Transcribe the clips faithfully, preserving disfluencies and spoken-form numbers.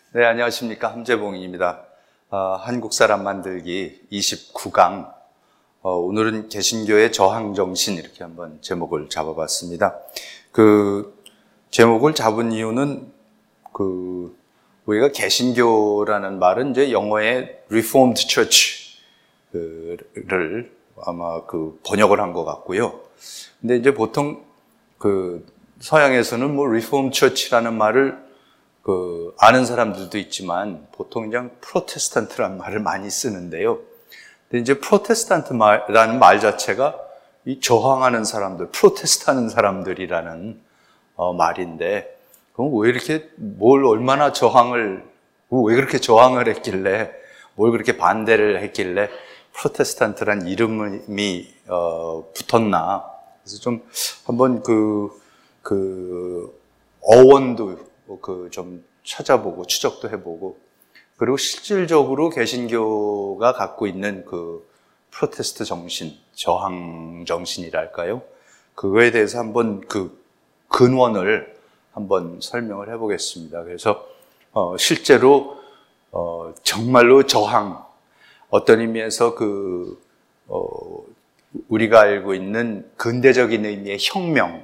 네, 안녕하십니까. 함재봉입니다. 어, 한국 사람 만들기 이십구 강. 어, 오늘은 개신교의 저항정신 이렇게 한번 제목을 잡아봤습니다. 그 제목을 잡은 이유는 그 우리가 개신교라는 말은 이제 영어의 Reformed Church를 아마 그 번역을 한 것 같고요. 근데 이제 보통 그 서양에서는 뭐 Reformed Church라는 말을 그 아는 사람들도 있지만 보통 그냥 프로테스탄트라는 말을 많이 쓰는데요. 근데 이제 프로테스탄트라는 말 자체가 이 저항하는 사람들, 프로테스트하는 사람들이라는 어, 말인데, 그럼 왜 이렇게 뭘 얼마나 저항을 왜 그렇게 저항을 했길래 뭘 그렇게 반대를 했길래 프로테스탄트란 이름이 어, 붙었나? 그래서 좀 한번 그 그 어원도 그 좀 찾아보고 추적도 해보고, 그리고 실질적으로 개신교가 갖고 있는 그 프로테스트 정신, 저항 정신이랄까요? 그거에 대해서 한번 그 근원을 한번 설명을 해보겠습니다. 그래서 어 실제로 어 정말로 저항, 어떤 의미에서 그 어 우리가 알고 있는 근대적인 의미의 혁명,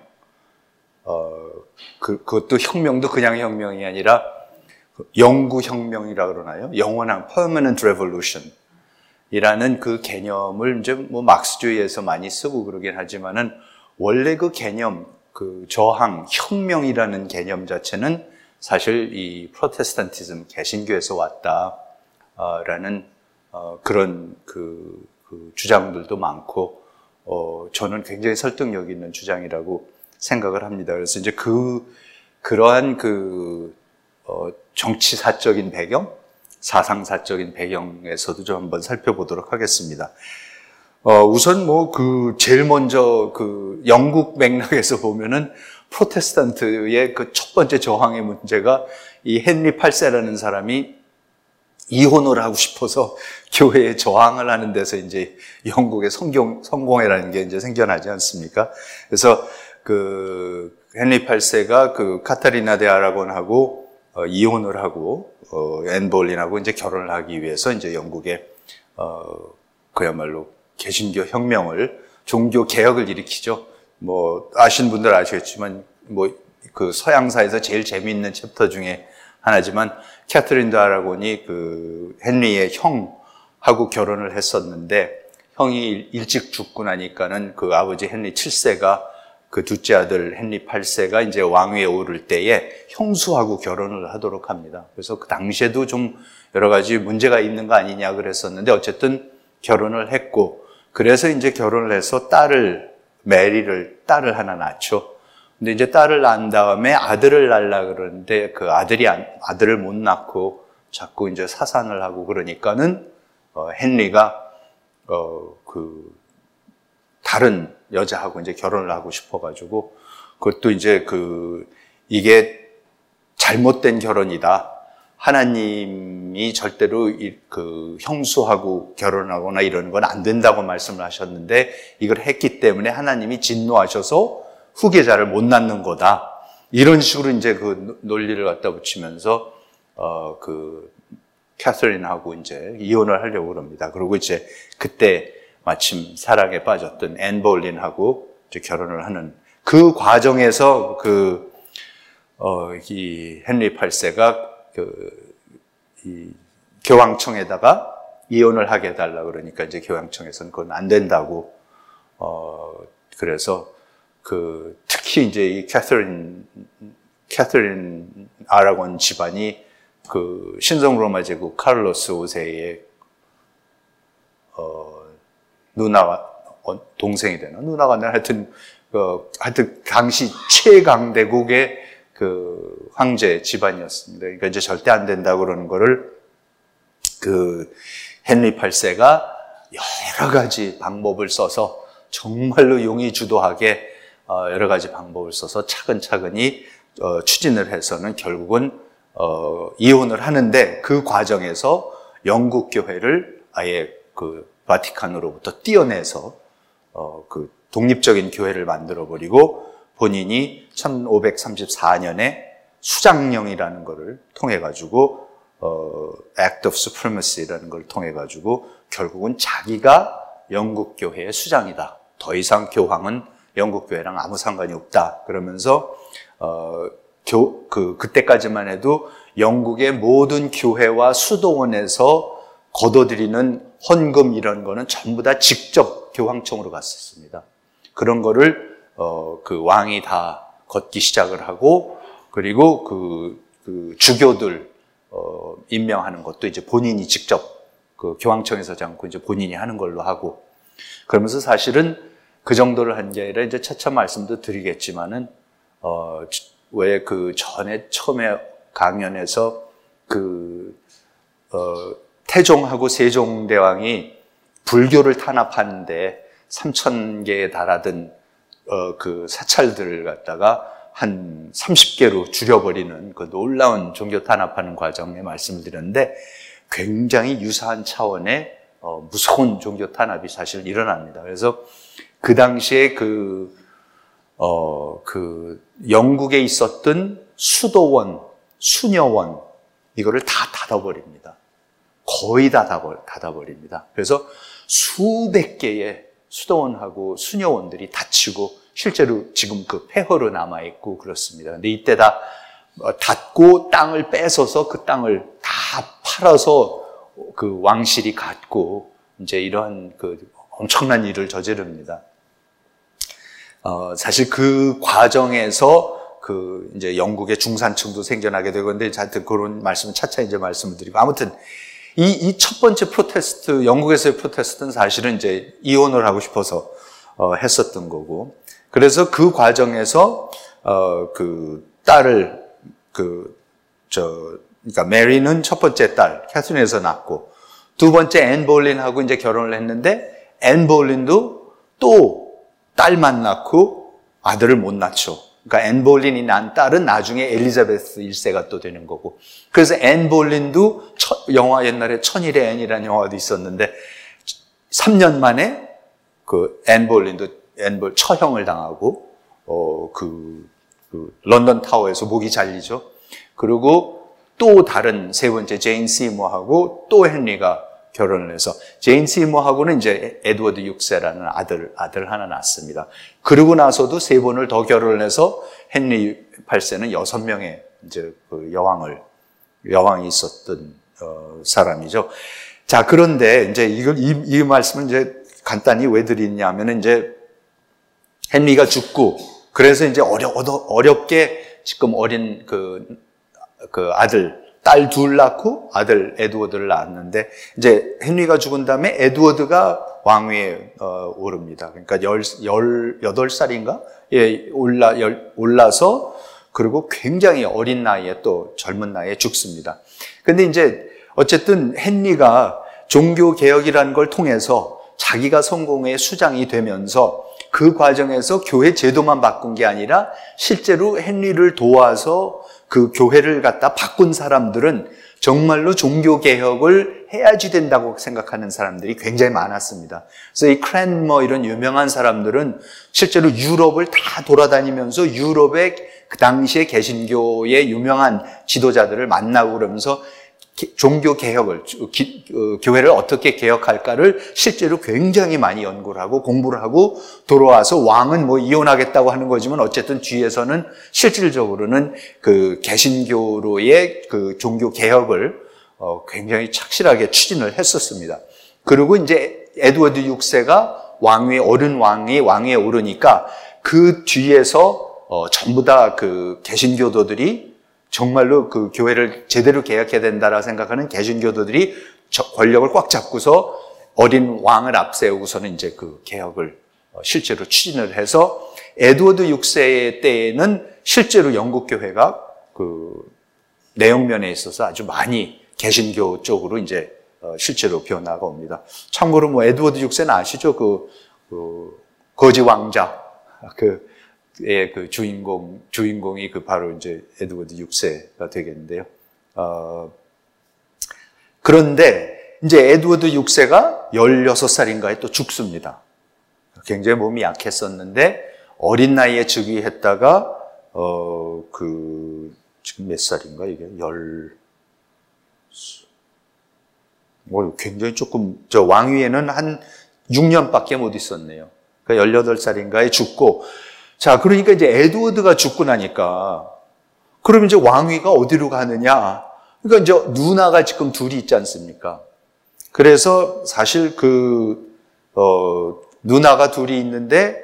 어, 그, 그것도 혁명도 그냥 혁명이 아니라 영구혁명이라 그러나요? 영원한 permanent revolution 이라는 그 개념을 이제 뭐 막스주의에서 많이 쓰고 그러긴 하지만은 원래 그 개념, 그 저항, 혁명이라는 개념 자체는 사실 이 프로테스탄티즘, 개신교에서 왔다라는 어, 그런 그, 그 주장들도 많고, 어, 저는 굉장히 설득력 있는 주장이라고 생각을 합니다. 그래서 이제 그, 그러한 그, 어, 정치사적인 배경, 사상사적인 배경에서도 좀 한번 살펴보도록 하겠습니다. 어, 우선 뭐 그, 제일 먼저 그, 영국 맥락에서 보면은 프로테스탄트의 그 첫 번째 저항의 문제가 이 헨리 팔 세라는 사람이 이혼을 하고 싶어서 교회에 저항을 하는 데서 이제 영국의 성경, 성공회라는 게 이제 생겨나지 않습니까? 그래서 그 헨리 팔 세가 그 카타리나 데 아라곤하고 어, 이혼을 하고 어, 앤 볼린하고 이제 결혼을 하기 위해서 이제 영국에 어, 그야말로 개신교 혁명을, 종교 개혁을 일으키죠. 뭐 아시는 분들 아시겠지만 뭐 그 서양사에서 제일 재미있는 챕터 중에 하나지만, 캐서린 데 아라곤이 그 헨리의 형하고 결혼을 했었는데, 형이 일찍 죽고 나니까는 그 아버지 헨리 칠 세가 그 둘째 아들 헨리 팔 세가 이제 왕위에 오를 때에 형수하고 결혼을 하도록 합니다. 그래서 그 당시에도 좀 여러 가지 문제가 있는 거 아니냐 그랬었는데, 어쨌든 결혼을 했고, 그래서 이제 결혼을 해서 딸을, 메리를, 딸을 하나 낳죠. 근데 이제 딸을 낳은 다음에 아들을 낳으려 그러는데 그 아들이 안, 아들을 못 낳고 자꾸 이제 사산을 하고 그러니까는 어, 헨리가 어, 그 다른 여자하고 이제 결혼을 하고 싶어가지고, 그것도 이제 그 이게 잘못된 결혼이다. 하나님이 절대로 이, 그 형수하고 결혼하거나 이러는 건 안 된다고 말씀을 하셨는데, 이걸 했기 때문에 하나님이 진노하셔서 후계자를 못 낳는 거다. 이런 식으로 이제 그 논리를 갖다 붙이면서 어 그 캐서린하고 이제 이혼을 하려고 그럽니다. 그리고 이제 그때 마침 사랑에 빠졌던 앤 볼린하고 이제 결혼을 하는 그 과정에서 그 어 이 헨리 팔 세가 그 이 교황청에다가 이혼을 하게 해달라 그러니까 이제 교황청에서는 그건 안 된다고, 어 그래서 그 특히 이제 이 캐서린 캐서린 아라곤 집안이 그 신성 로마 제국 카를로스 오 세의 어 누나가 어, 동생이 되나 누나가 아니라 하여튼 그 하여튼 당시 최강대국의 그 황제 집안이었습니다. 그러니까 이제 절대 안 된다 그러는 거를 그 헨리 팔 세가 여러 가지 방법을 써서 정말로 용의주도하게 어, 여러 가지 방법을 써서 차근차근히 어, 추진을 해서는 결국은 어, 이혼을 하는데, 그 과정에서 영국 교회를 아예 그 바티칸으로부터 떼어내서 어, 그 독립적인 교회를 만들어버리고 본인이 천오백삼십사 년에 수장령이라는 것을 통해 가지고 어, Act of Supremacy라는 걸 통해 가지고 결국은 자기가 영국 교회의 수장이다. 더 이상 교황은 영국 교회랑 아무 상관이 없다. 그러면서 어, 교, 그 그때까지만 해도 영국의 모든 교회와 수도원에서 거둬들이는 헌금 이런 거는 전부 다 직접 교황청으로 갔었습니다. 그런 거를 어, 그 왕이 다 걷기 시작을 하고 그리고 그, 그 주교들 어, 임명하는 것도 이제 본인이 직접 그 교황청에서 하지 않고 이제 본인이 하는 걸로 하고 그러면서 사실은 그 정도를 한 게 아니라 이제 차차 말씀도 드리겠지만은 어, 왜 그 전에 처음에 강연에서 그 어, 태종하고 세종대왕이 불교를 탄압하는데 삼천 개에 달하던 어, 그 사찰들을 갖다가 한 삼십 개로 줄여버리는 그 놀라운 종교 탄압하는 과정에 말씀을 드렸는데 굉장히 유사한 차원의 어, 무서운 종교 탄압이 사실 일어납니다. 그래서 그 당시에 그, 어, 그 영국에 있었던 수도원, 수녀원 이거를 다 닫아버립니다. 거의 다 닫아버립니다. 그래서 수백 개의 수도원하고 수녀원들이 닫히고 실제로 지금 그 폐허로 남아있고 그렇습니다. 근데 이때 다 닫고 땅을 뺏어서 그 땅을 다 팔아서 그 왕실이 갖고 이제 이러한 그 엄청난 일을 저지릅니다. 어, 사실 그 과정에서 그 이제 영국의 중산층도 생겨나게 되고 근데 하여튼 그런 말씀은 차차 이제 말씀을 드리고 아무튼 이, 이 첫 번째 프로테스트, 영국에서의 프로테스트는 사실은 이제 이혼을 하고 싶어서 어, 했었던 거고 그래서 그 과정에서 어, 그 딸을 그 저 그러니까 메리는 첫 번째 딸 캐서린에서 낳고 두 번째 앤 볼린하고 이제 결혼을 했는데 앤 볼린도 또 딸만 낳고 아들을 못 낳죠. 그러니까 앤 볼린이 낳은 딸은 나중에 엘리자베스 일 세가 또 되는 거고. 그래서 앤 볼린도 처, 영화 옛날에 천일의 앤이라는 영화도 있었는데 삼 년 만에 그 앤 볼린도 앤 볼 처형을 당하고 어 그 그 런던 타워에서 목이 잘리죠. 그리고 또 다른 세 번째 제인 시모하고 또 헨리가 결혼을 해서 제인 시모하고는 이제 에드워드 육 세라는 아들 아들 하나 낳습니다. 그러고 나서도 세 번을 더 결혼을 해서 헨리 팔 세는 여섯 명의 이제 그 여왕을 여왕이 있었던 어, 사람이죠. 자 그런데 이제 이걸 이, 이 말씀을 이제 간단히 왜 드리냐면은 이제 헨리가 죽고 그래서 이제 어려 어렵게 지금 어린 그, 그 아들 딸 둘 낳고 아들 에드워드를 낳았는데 이제 헨리가 죽은 다음에 에드워드가 왕위에 어, 오릅니다. 그러니까 열, 열여덟 살인가? 예, 올라, 열, 올라서 그리고 굉장히 어린 나이에 또 젊은 나이에 죽습니다. 근데 이제 어쨌든 헨리가 종교개혁이라는 걸 통해서 자기가 성공의 수장이 되면서 그 과정에서 교회 제도만 바꾼 게 아니라 실제로 헨리를 도와서 그 교회를 갖다 바꾼 사람들은 정말로 종교개혁을 해야지 된다고 생각하는 사람들이 굉장히 많았습니다. 그래서 이 크랜머 이런 유명한 사람들은 실제로 유럽을 다 돌아다니면서 유럽의 그 당시에 개신교의 유명한 지도자들을 만나고 그러면서 종교개혁을, 교회를 어떻게 개혁할까를 실제로 굉장히 많이 연구를 하고 공부를 하고 돌아와서 왕은 뭐 이혼하겠다고 하는 거지만 어쨌든 뒤에서는 실질적으로는 그 개신교로의 그 종교개혁을 굉장히 착실하게 추진을 했었습니다. 그리고 이제 에드워드 육 세가 왕위에, 어른 왕이 왕위에 오르니까 그 뒤에서 전부 다 그 개신교도들이 정말로 그 교회를 제대로 개혁해야 된다라고 생각하는 개신교도들이 권력을 꽉 잡고서 어린 왕을 앞세우고서는 이제 그 개혁을 실제로 추진을 해서 에드워드 육 세 때에는 실제로 영국 교회가 그 내용면에 있어서 아주 많이 개신교 쪽으로 이제 실제로 변화가 옵니다. 참고로 뭐 에드워드 육 세는 아시죠? 그, 그 거지 왕자 그 의 그 주인공, 주인공이 그 바로 이제 에드워드 육 세가 되겠는데요. 어, 그런데 이제 에드워드 육 세가 열여섯 살인가에 또 죽습니다. 굉장히 몸이 약했었는데 어린 나이에 즉위했다가, 어, 그, 지금 몇 살인가 이게? 열, 뭐 굉장히 조금, 저 왕위에는 한 육 년밖에 못 있었네요. 그러니까 열여덟 살인가에 죽고, 자, 그러니까 이제 에드워드가 죽고 나니까, 그럼 이제 왕위가 어디로 가느냐? 그러니까 이제 누나가 지금 둘이 있지 않습니까? 그래서 사실 그, 어, 누나가 둘이 있는데,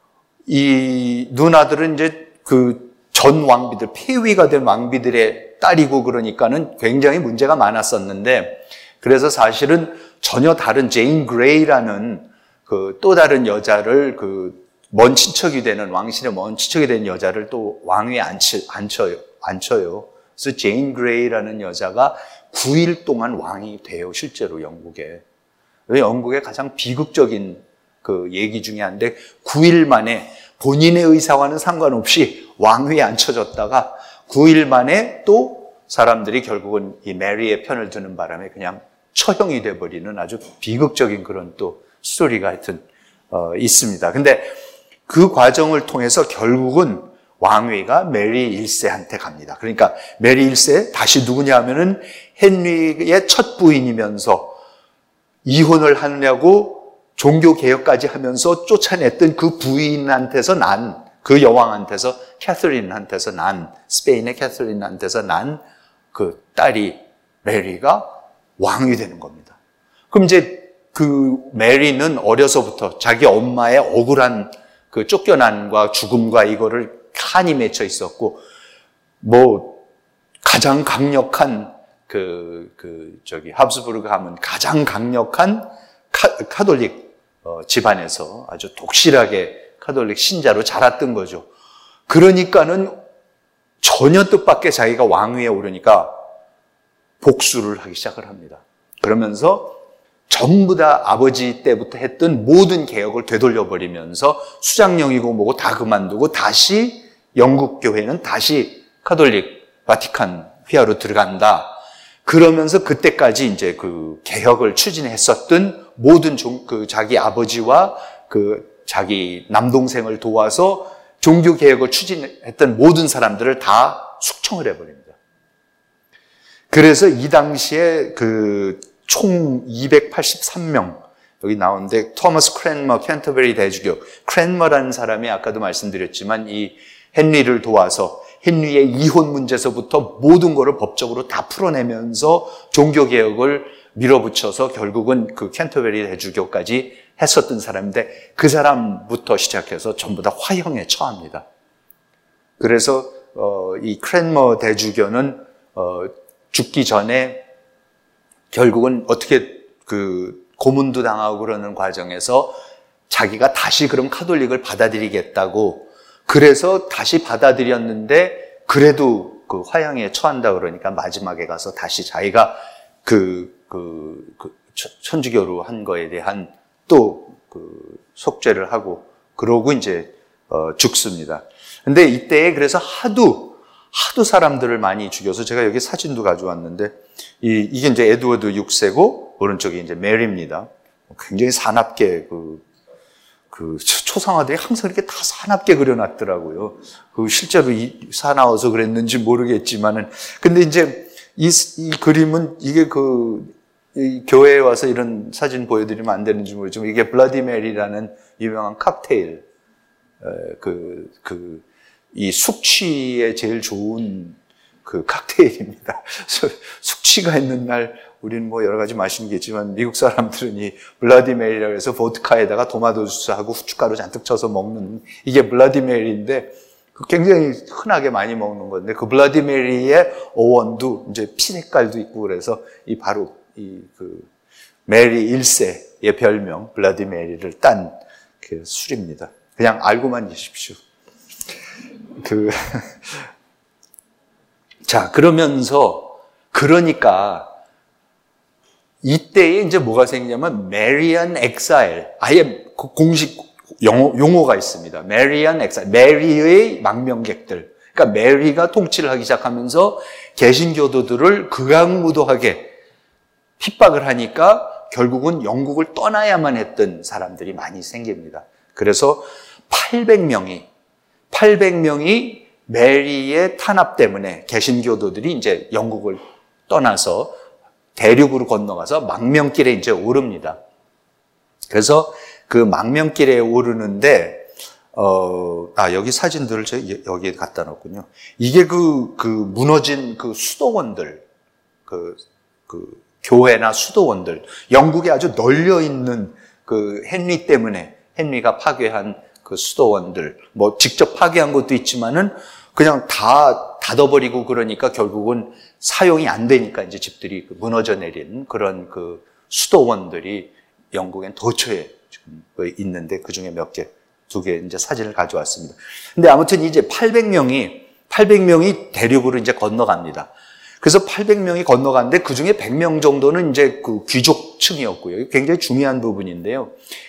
이 누나들은 이제 그 전 왕비들, 폐위가 된 왕비들의 딸이고 그러니까는 굉장히 문제가 많았었는데, 그래서 사실은 전혀 다른 제인 그레이라는 그 또 다른 여자를 그 먼 친척이 되는, 왕실의 먼 친척이 되는 여자를 또 왕위에 앉히, 앉혀요. 앉혀요. 그래서 제인 그레이라는 여자가 구 일 동안 왕이 돼요, 실제로 영국에. 영국의 가장 비극적인 그 얘기 중에 한데, 구 일 만에 본인의 의사와는 상관없이 왕위에 앉혀졌다가 구 일 만에 또 사람들이 결국은 이 메리의 편을 드는 바람에 그냥 처형이 돼버리는 아주 비극적인 그런 또 스토리가 하여튼 어, 있습니다. 근데 그 과정을 통해서 결국은 왕위가 메리 일 세한테 갑니다. 그러니까 메리 일 세, 다시 누구냐 하면은 헨리의 첫 부인이면서 이혼을 하느냐고 종교개혁까지 하면서 쫓아냈던 그 부인한테서 난, 그 여왕한테서, 캐서린한테서 난, 스페인의 캐서린한테서 난 그 딸이 메리가 왕이 되는 겁니다. 그럼 이제 그 메리는 어려서부터 자기 엄마의 억울한 그 쫓겨난과 죽음과 이거를 한이 맺혀 있었고, 뭐, 가장 강력한 그, 그, 저기, 합스부르크 하면 가장 강력한 카, 카톨릭 어, 집안에서 아주 독실하게 카톨릭 신자로 자랐던 거죠. 그러니까는 전혀 뜻밖의 자기가 왕위에 오르니까 복수를 하기 시작을 합니다. 그러면서 전부 다 아버지 때부터 했던 모든 개혁을 되돌려버리면서 수장령이고 뭐고 다 그만두고 다시 영국 교회는 다시 카톨릭 바티칸 휘하로 들어간다. 그러면서 그때까지 이제 그 개혁을 추진했었던 모든 종, 그 자기 아버지와 그 자기 남동생을 도와서 종교 개혁을 추진했던 모든 사람들을 다 숙청을 해버립니다. 그래서 이 당시에 그 총 이백팔십삼 명, 여기 나오는데 토머스 크랜머 캔터베리 대주교, 크랜머라는 사람이 아까도 말씀드렸지만 이 헨리를 도와서 헨리의 이혼 문제서부터 모든 것을 법적으로 다 풀어내면서 종교개혁을 밀어붙여서 결국은 그 캔터베리 대주교까지 했었던 사람인데, 그 사람부터 시작해서 전부 다 화형에 처합니다. 그래서 어, 이 크랜머 대주교는 어, 죽기 전에 결국은 어떻게 그 고문도 당하고 그러는 과정에서 자기가 다시 그럼 카톨릭을 받아들이겠다고, 그래서 다시 받아들였는데 그래도 그 화형에 처한다 그러니까 마지막에 가서 다시 자기가 그, 그, 그 천주교로 한 거에 대한 또 그 속죄를 하고 그러고 이제 어, 죽습니다. 근데 이때 그래서 하도 하도 사람들을 많이 죽여서 제가 여기 사진도 가져왔는데, 이, 이게 이제 에드워드 육 세고 오른쪽이 이제 메리입니다. 굉장히 사납게 그, 그 초상화들이 항상 이렇게 다 사납게 그려놨더라고요. 그 실제로 이 사나워서 그랬는지 모르겠지만은, 근데 이제 이, 이 그림은 이게 그 이 교회에 와서 이런 사진 보여드리면 안 되는지 모르지만 이게 블라디 메리라는 유명한 칵테일, 그, 그, 이 숙취에 제일 좋은 그 칵테일입니다. 숙취가 있는 날 우리는 뭐 여러 가지 마시는 게 있지만 미국 사람들은 이 블라디 메리라고 해서 보드카에다가 도마도 주스하고 후춧가루 잔뜩 쳐서 먹는 이게 블라디 메리인데, 굉장히 흔하게 많이 먹는 건데, 그 블라디 메리의 어원도 이제 피 색깔도 있고 그래서 이 바로 이 그 메리 일 세의 별명 블라디 메리를 딴 그 술입니다. 그냥 알고만 계십시오. 그 자, 그러면서 그러니까 이때에 이제 뭐가 생기냐면 메리안 엑사일, 아예 공식 용어, 용어가 있습니다. 메리안 엑사일, 메리의 망명객들. 그러니까 메리가 통치를 하기 시작하면서 개신교도들을 극악무도하게 핍박을 하니까 결국은 영국을 떠나야만 했던 사람들이 많이 생깁니다. 그래서 팔백 명이 팔백 명이 메리의 탄압 때문에 개신교도들이 이제 영국을 떠나서 대륙으로 건너가서 망명길에 이제 오릅니다. 그래서 그 망명길에 오르는데, 어, 아, 여기 사진들을 제가 여기에 갖다 놨군요. 이게 그, 그 무너진 그 수도원들, 그, 그 교회나 수도원들, 영국에 아주 널려있는 그 헨리 때문에, 헨리가 파괴한 그 수도원들, 뭐 직접 파괴한 것도 있지만은 그냥 다 닫아버리고 그러니까 결국은 사용이 안 되니까 이제 집들이 무너져 내린 그런 그 수도원들이 영국엔 도처에 지금 있는데 그 중에 몇 개, 두 개 이제 사진을 가져왔습니다. 근데 아무튼 이제 팔백 명이, 팔백 명이 대륙으로 이제 건너갑니다. 그래서 팔백 명이 건너갔는데 그 중에 백 명 정도는 이제 그 귀족층이었고요. 굉장히 중요한 부분인데요.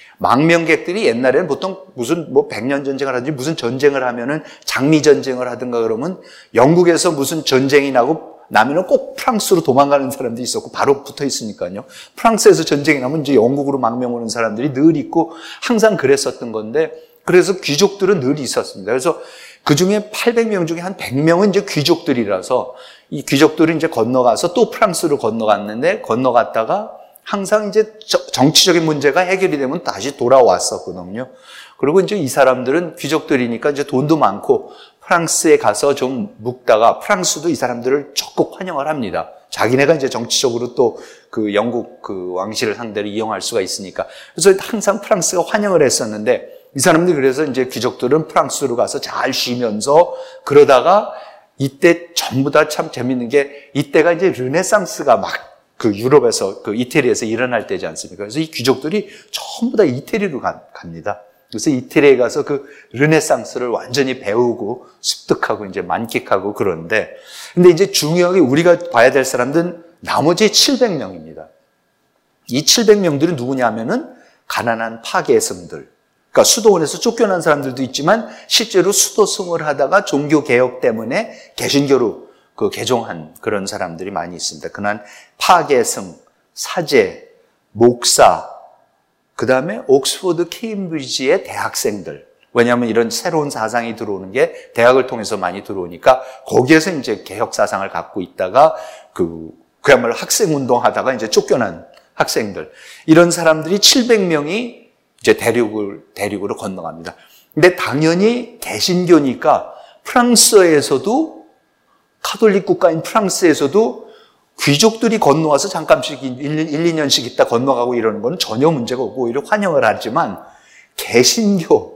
망명객들이 옛날에는 보통 무슨 뭐 백년 전쟁을 하든지 무슨 전쟁을 하면은 장미 전쟁을 하든가 그러면 영국에서 무슨 전쟁이 나고 나면은 꼭 프랑스로 도망가는 사람들이 있었고 바로 붙어 있으니까요. 프랑스에서 전쟁이 나면 이제 영국으로 망명 오는 사람들이 늘 있고 항상 그랬었던 건데 그래서 귀족들은 늘 있었습니다. 그래서 그 중에 팔백 명 중에 한 백 명은 이제 귀족들이라서 이 귀족들이 이제 건너가서 또 프랑스로 건너갔는데 건너갔다가 항상 이제 정치적인 문제가 해결이 되면 다시 돌아왔었거든요. 그리고 이제 이 사람들은 귀족들이니까 이제 돈도 많고 프랑스에 가서 좀 묵다가 프랑스도 이 사람들을 적극 환영을 합니다. 자기네가 이제 정치적으로 또 그 영국 그 왕실을 상대로 이용할 수가 있으니까. 그래서 항상 프랑스가 환영을 했었는데 이 사람들이 그래서 이제 귀족들은 프랑스로 가서 잘 쉬면서 그러다가 이때 전부 다 참 재밌는 게 이때가 이제 르네상스가 막 그 유럽에서, 그 이태리에서 일어날 때지 않습니까? 그래서 이 귀족들이 전부 다 이태리로 가, 갑니다. 그래서 이태리에 가서 그 르네상스를 완전히 배우고 습득하고 이제 만끽하고 그러는데, 근데 이제 중요하게 우리가 봐야 될 사람들은 나머지 칠백 명입니다. 이 칠백 명들이 누구냐 하면은 가난한 파괴승들. 그러니까 수도원에서 쫓겨난 사람들도 있지만 실제로 수도승을 하다가 종교개혁 때문에 개신교로 그 개종한 그런 사람들이 많이 있습니다. 그난 파괴승, 사제, 목사, 그 다음에 옥스퍼드, 케임브리지의 대학생들. 왜냐하면 이런 새로운 사상이 들어오는 게 대학을 통해서 많이 들어오니까 거기에서 이제 개혁 사상을 갖고 있다가 그, 그야말로 학생 운동하다가 이제 쫓겨난 학생들. 이런 사람들이 칠백 명이 이제 대륙을, 대륙으로 건너갑니다. 근데 당연히 개신교니까 프랑스에서도 카톨릭 국가인 프랑스에서도 귀족들이 건너와서 잠깐씩 일, 이 년씩 있다 건너가고 이러는 건 전혀 문제가 없고 오히려 환영을 하지만 개신교,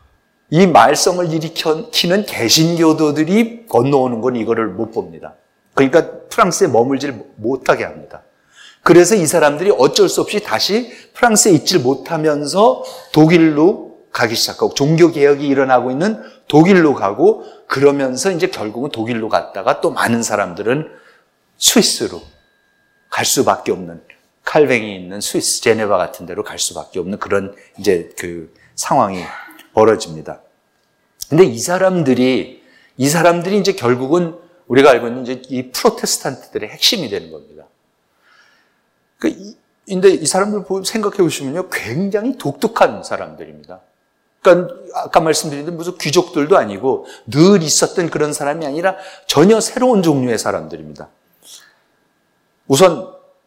이 말썽을 일으키는 개신교도들이 건너오는 건 이거를 못 봅니다. 그러니까 프랑스에 머물질 못하게 합니다. 그래서 이 사람들이 어쩔 수 없이 다시 프랑스에 있질 못하면서 독일로 가기 시작하고 종교개혁이 일어나고 있는 독일로 가고 그러면서 이제 결국은 독일로 갔다가 또 많은 사람들은 스위스로 갈 수밖에 없는 칼뱅이 있는 스위스 제네바 같은 데로 갈 수밖에 없는 그런 이제 그 상황이 벌어집니다. 근데 이 사람들이 이 사람들이 이제 결국은 우리가 알고 있는 이제 이 프로테스탄트들의 핵심이 되는 겁니다. 근데 이 사람들 생각해 보시면요, 굉장히 독특한 사람들입니다. 그러니까 아까 말씀드린 대로 무슨 귀족들도 아니고 늘 있었던 그런 사람이 아니라 전혀 새로운 종류의 사람들입니다. 우선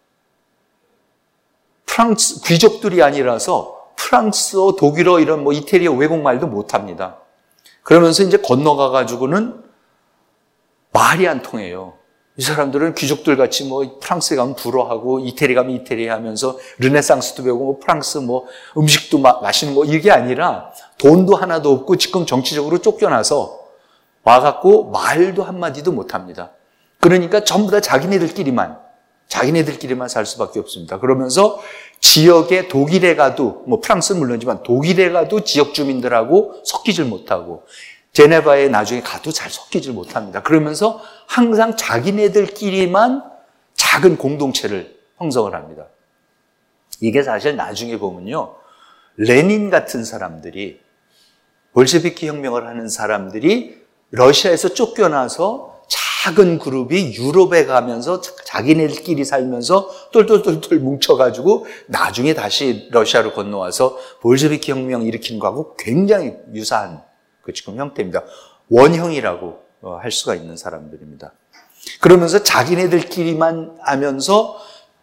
프랑스 귀족들이 아니라서 프랑스어, 독일어 이런 뭐 이태리어 외국말도 못합니다. 그러면서 이제 건너가 가지고는 말이 안 통해요. 이 사람들은 귀족들 같이 뭐 프랑스에 가면 불어하고 이태리 가면 이태리 하면서 르네상스도 배우고 뭐 프랑스 뭐 음식도 마, 마시는 거 이게 아니라 돈도 하나도 없고 지금 정치적으로 쫓겨나서 와갖고 말도 한마디도 못합니다. 그러니까 전부 다 자기네들끼리만 자기네들끼리만 살 수밖에 없습니다. 그러면서 지역에 독일에 가도 뭐 프랑스는 물론이지만 독일에 가도 지역 주민들하고 섞이질 못하고 제네바에 나중에 가도 잘 섞이질 못합니다. 그러면서 항상 자기네들끼리만 작은 공동체를 형성을 합니다. 이게 사실 나중에 보면요, 레닌 같은 사람들이 볼셰비키 혁명을 하는 사람들이 러시아에서 쫓겨나서 작은 그룹이 유럽에 가면서 자기네들끼리 살면서 똘똘똘똘 뭉쳐가지고 나중에 다시 러시아로 건너와서 볼셰비키 혁명 일으킨 거하고 굉장히 유사한 그 지금 형태입니다. 원형이라고 할 수가 있는 사람들입니다. 그러면서 자기네들끼리만 하면서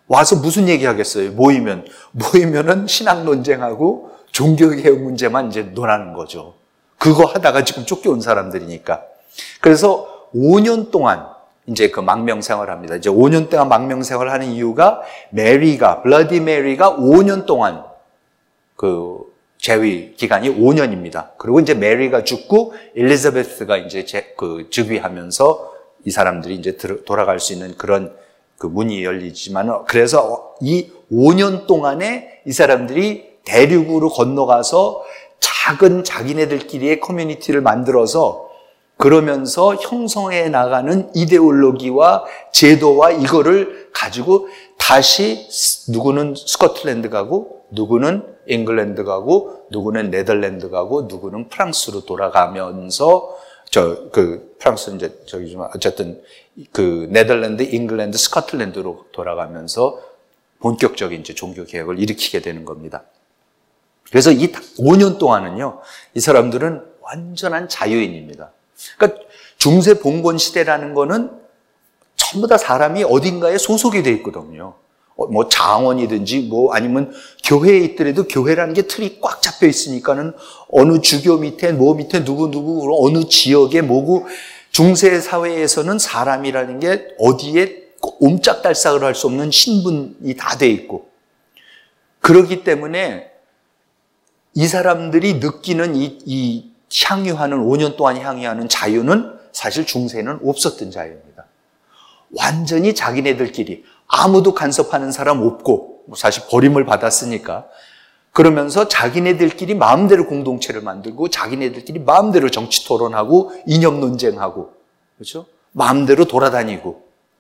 와서 무슨 얘기 하겠어요? 모이면. 모이면은 신학 논쟁하고 종교개혁 문제만 이제 논하는 거죠. 그거 하다가 지금 쫓겨온 사람들이니까. 그래서 오 년 동안 이제 그 망명생활을 합니다. 이제 오 년 동안 망명생활을 하는 이유가 메리가, 블러디 메리가 오 년 동안 그 재위 기간이 오 년입니다. 그리고 이제 메리가 죽고 엘리자베스가 이제 제, 그 즉위하면서 이 사람들이 이제 들어, 돌아갈 수 있는 그런 그 문이 열리지만, 그래서 이 오 년 동안에 이 사람들이 대륙으로 건너가서 작은 자기네들끼리의 커뮤니티를 만들어서 그러면서 형성해 나가는 이데올로기와 제도와 이거를 가지고 다시 누구는 스코틀랜드 가고 누구는 잉글랜드 가고 누구는 네덜란드 가고 누구는 프랑스로 돌아가면서 저 그 프랑스는 이제 저기 좀 어쨌든 그 네덜란드, 잉글랜드, 스코틀랜드로 돌아가면서 본격적인 이제 종교 개혁을 일으키게 되는 겁니다. 그래서 이 오 년 동안은요, 이 사람들은 완전한 자유인입니다. 그러니까 중세 봉건 시대라는 거는 전부 다 사람이 어딘가에 소속이 돼 있거든요. 뭐 장원이든지 뭐 아니면 교회에 있더라도 교회라는 게 틀이 꽉 잡혀 있으니까는 어느 주교 밑에 뭐 밑에 누구 누구 어느 지역에 뭐고, 중세 사회에서는 사람이라는 게 어디에 옴짝달싹을 할 수 없는 신분이 다 돼 있고, 그렇기 때문에 이 사람들이 느끼는 이, 이 향유하는 오 년 동안 향유하는 자유는 사실 중세에는 없었던 자유입니다. 완전히 자기네들끼리 아무도 간섭하는 사람 없고, 사실 버림을 받았으니까, 그러면서 자기네들끼리 마음대로 공동체를 만들고 자기네들끼리 마음대로 정치 토론하고 이념 논쟁하고, 그렇죠? 마음대로 돌아다니고,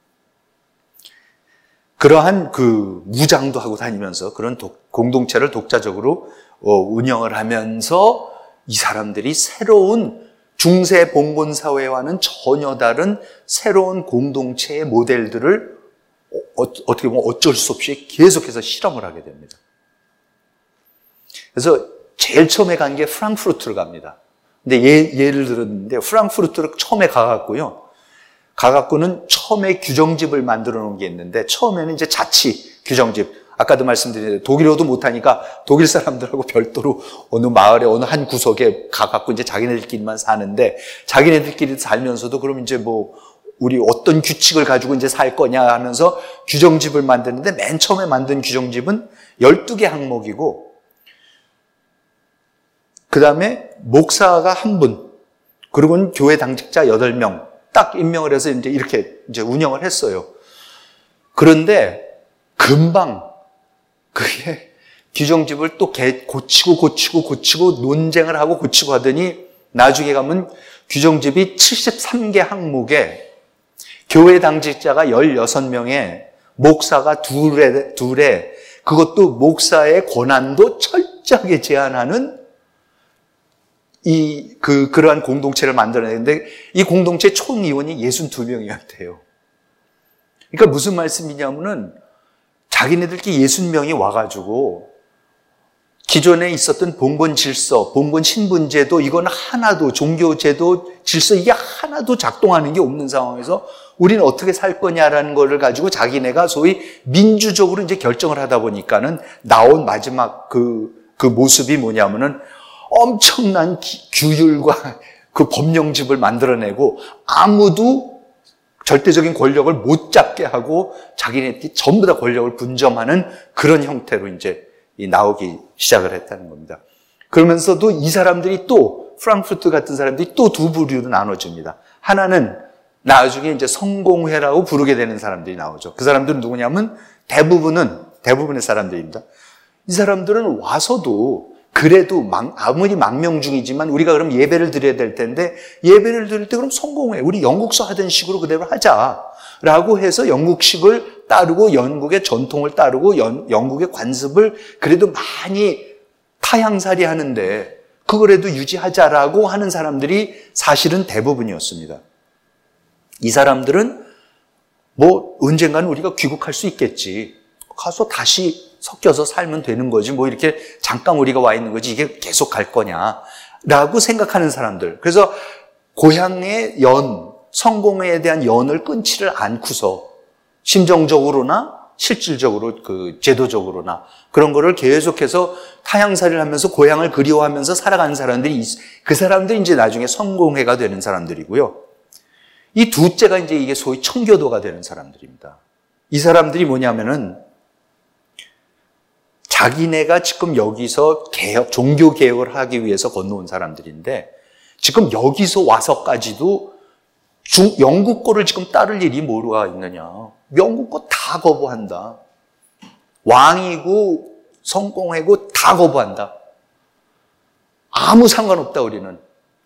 그러한 그 무장도 하고 다니면서 그런 독, 공동체를 독자적으로 어, 운영을 하면서 이 사람들이 새로운 중세 봉건 사회와는 전혀 다른 새로운 공동체의 모델들을 어, 어떻게 보면 어쩔 수 없이 계속해서 실험을 하게 됩니다. 그래서 제일 처음에 간 게 프랑크푸르트를 갑니다. 근데 예, 예를 들었는데 프랑크푸르트를 처음에 가갖고요. 가갖고는 처음에 규정집을 만들어 놓은 게 있는데, 처음에는 이제 자치 규정집. 아까도 말씀드린 독일어도 못하니까 독일 사람들하고 별도로 어느 마을에 어느 한 구석에 가갖고 이제 자기네들끼리만 사는데, 자기네들끼리 살면서도 그럼 이제 뭐 우리 어떤 규칙을 가지고 이제 살 거냐 하면서 규정집을 만드는데, 맨 처음에 만든 규정집은 열두 개 항목이고, 그 다음에 목사가 한 분, 그리고는 교회 당직자 여덟 명 딱 임명을 해서 이제 이렇게 이제 운영을 했어요. 그런데 금방 그게 규정집을 또 고치고 고치고 고치고 논쟁을 하고 고치고 하더니 나중에 가면 규정집이 칠십삼 개 항목에 교회 당직자가 열여섯 명에 목사가 둘에, 둘에 그것도 목사의 권한도 철저하게 제한하는 이, 그, 그러한 공동체를 만들어내는데, 이 공동체 총위원이 육십이 명이었대요. 그러니까 무슨 말씀이냐면은, 자기네들끼리 육십 명이 와가지고, 기존에 있었던 봉건 질서, 봉건 신분제도, 이건 하나도, 종교제도, 질서, 이게 하나도 작동하는 게 없는 상황에서, 우리는 어떻게 살 거냐라는 거를 가지고 자기네가 소위 민주적으로 이제 결정을 하다 보니까는, 나온 마지막 그, 그 모습이 뭐냐면은, 엄청난 규율과 그 법령집을 만들어내고 아무도 절대적인 권력을 못 잡게 하고 자기네들이 전부 다 권력을 분점하는 그런 형태로 이제 나오기 시작을 했다는 겁니다. 그러면서도 이 사람들이 또 프랑크푸르트 같은 사람들이 또 두 부류로 나눠집니다. 하나는 나중에 이제 성공회라고 부르게 되는 사람들이 나오죠. 그 사람들은 누구냐면 대부분은 대부분의 사람들입니다. 이 사람들은 와서도 그래도 아무리 망명 중이지만 우리가 그럼 예배를 드려야 될 텐데 예배를 드릴 때 그럼 성공회, 우리 영국서 하던 식으로 그대로 하자라고 해서 영국식을 따르고 영국의 전통을 따르고 연, 영국의 관습을 그래도 많이 타향살이 하는데 그거라도 유지하자라고 하는 사람들이 사실은 대부분이었습니다. 이 사람들은 뭐 언젠가는 우리가 귀국할 수 있겠지. 가서 다시 섞여서 살면 되는 거지. 뭐 이렇게 잠깐 우리가 와 있는 거지. 이게 계속 갈 거냐라고 생각하는 사람들. 그래서 고향의 연, 성공에 대한 연을 끊지를 않고서 심정적으로나 실질적으로 그 제도적으로나 그런 거를 계속해서 타향살이를 하면서 고향을 그리워하면서 살아가는 사람들이 그 사람들이 이제 나중에 성공회가 되는 사람들이고요. 이 둘째가 이제 이게 소위 청교도가 되는 사람들입니다. 이 사람들이 뭐냐면은 자기네가 지금 여기서 개혁, 종교 개혁을 하기 위해서 건너온 사람들인데 지금 여기서 와서까지도 중, 영국 거를 지금 따를 일이 뭐가 있느냐. 영국 거 다 거부한다. 왕이고 성공회고 다 거부한다. 아무 상관없다 우리는.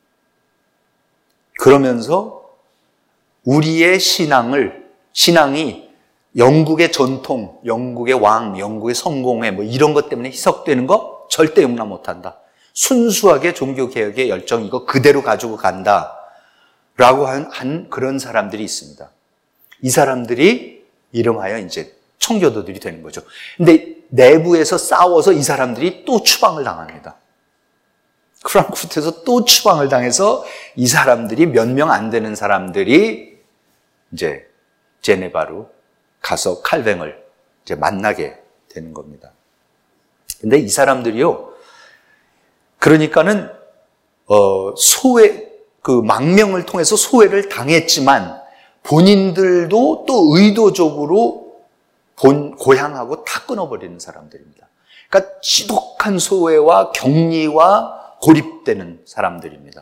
그러면서 우리의 신앙을, 신앙이 영국의 전통, 영국의 왕, 영국의 성공회 뭐 이런 것 때문에 희석되는 거 절대 용납 못한다. 순수하게 종교개혁의 열정 이거 그대로 가지고 간다. 라고 한, 한 그런 사람들이 있습니다. 이 사람들이 이름하여 이제 청교도들이 되는 거죠. 근데 내부에서 싸워서 이 사람들이 또 추방을 당합니다. 프랑크푸르트에서 또 추방을 당해서 이 사람들이 몇 명 안 되는 사람들이 이제 제네바로 가서 칼뱅을 이제 만나게 되는 겁니다. 근데 이 사람들이요, 그러니까는, 어, 소외, 그 망명을 통해서 소외를 당했지만 본인들도 또 의도적으로 본, 고향하고 다 끊어버리는 사람들입니다. 그러니까 지독한 소외와 격리와 고립되는 사람들입니다.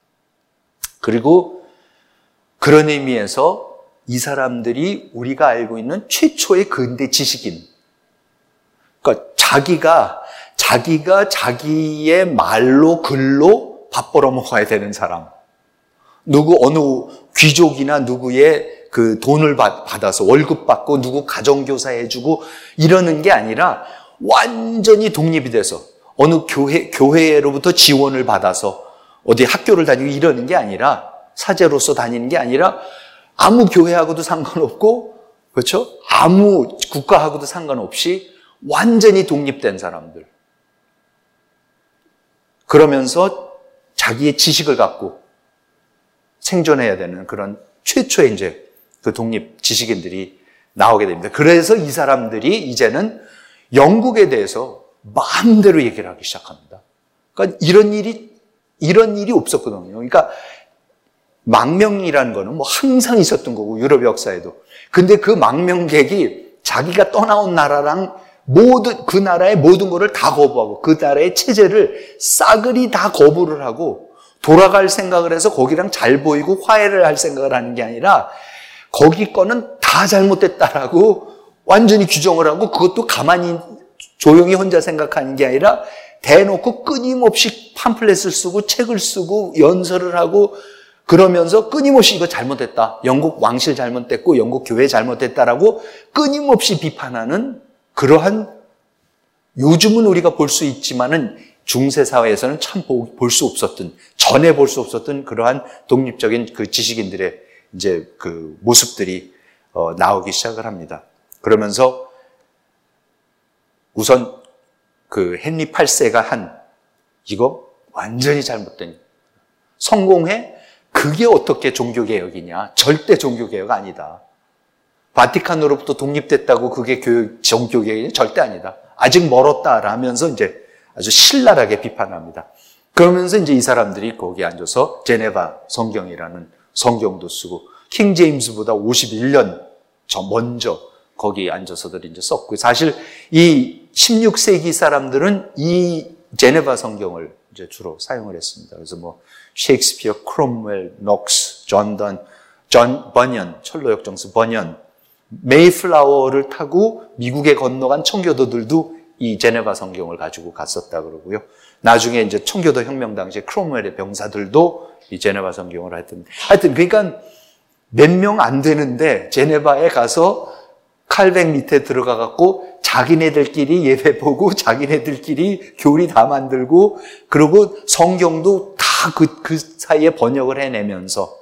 그리고 그런 의미에서 이 사람들이 우리가 알고 있는 최초의 근대 지식인. 그러니까 자기가, 자기가 자기의 말로, 글로 밥 벌어먹어야 되는 사람. 누구, 어느 귀족이나 누구의 그 돈을 받아서 월급 받고 누구 가정교사 해주고 이러는 게 아니라 완전히 독립이 돼서 어느 교회, 교회로부터 지원을 받아서 어디 학교를 다니고 이러는 게 아니라 사제로서 다니는 게 아니라 아무 교회하고도 상관없고, 그렇죠? 아무 국가하고도 상관없이 완전히 독립된 사람들. 그러면서 자기의 지식을 갖고 생존해야 되는 그런 최초의 이제 그 독립 지식인들이 나오게 됩니다. 그래서 이 사람들이 이제는 영국에 대해서 마음대로 얘기를 하기 시작합니다. 그러니까 이런 일이, 이런 일이 없었거든요. 그러니까 망명이라는 거는 뭐 항상 있었던 거고, 유럽 역사에도. 근데 그 망명객이 자기가 떠나온 나라랑 모든, 그 나라의 모든 것을 다 거부하고, 그 나라의 체제를 싸그리 다 거부를 하고, 돌아갈 생각을 해서 거기랑 잘 보이고 화해를 할 생각을 하는 게 아니라, 거기 거는 다 잘못됐다라고 완전히 규정을 하고, 그것도 가만히 조용히 혼자 생각하는 게 아니라, 대놓고 끊임없이 팜플렛을 쓰고, 책을 쓰고, 연설을 하고, 그러면서 끊임없이 이거 잘못됐다. 영국 왕실 잘못됐고 영국 교회 잘못됐다라고 끊임없이 비판하는 그러한, 요즘은 우리가 볼 수 있지만은 중세 사회에서는 참 볼 수 없었던, 전에 볼 수 없었던 그러한 독립적인 그 지식인들의 이제 그 모습들이 어, 나오기 시작을 합니다. 그러면서 우선 그 헨리 팔 세가 한 이거 완전히 잘못된 성공회, 그게 어떻게 종교개혁이냐? 절대 종교개혁 아니다. 바티칸으로부터 독립됐다고 그게 교육, 종교개혁이 절대 아니다. 아직 멀었다라면서 이제 아주 신랄하게 비판합니다. 그러면서 이제 이 사람들이 거기 앉아서 제네바 성경이라는 성경도 쓰고, 킹 제임스보다 오십일 년 먼저 거기 앉아서들 이제 썼고, 사실 이 십육 세기 사람들은 이 제네바 성경을 이제 주로 사용을 했습니다. 그래서 뭐 셰익스피어, 크롬웰, 녹스, 존던, 존 버년, 철로역정스 버년, 메이플라워를 타고 미국에 건너간 청교도들도 이 제네바 성경을 가지고 갔었다 그러고요. 나중에 이제 청교도 혁명 당시에 크롬웰의 병사들도 이 제네바 성경을 했던. 하여튼 그러니까 몇 명 안 되는데 제네바에 가서 칼뱅 밑에 들어가 갖고 자기네들끼리 예배 보고 자기네들끼리 교리 다 만들고, 그리고 성경도 다 그, 그 사이에 번역을 해내면서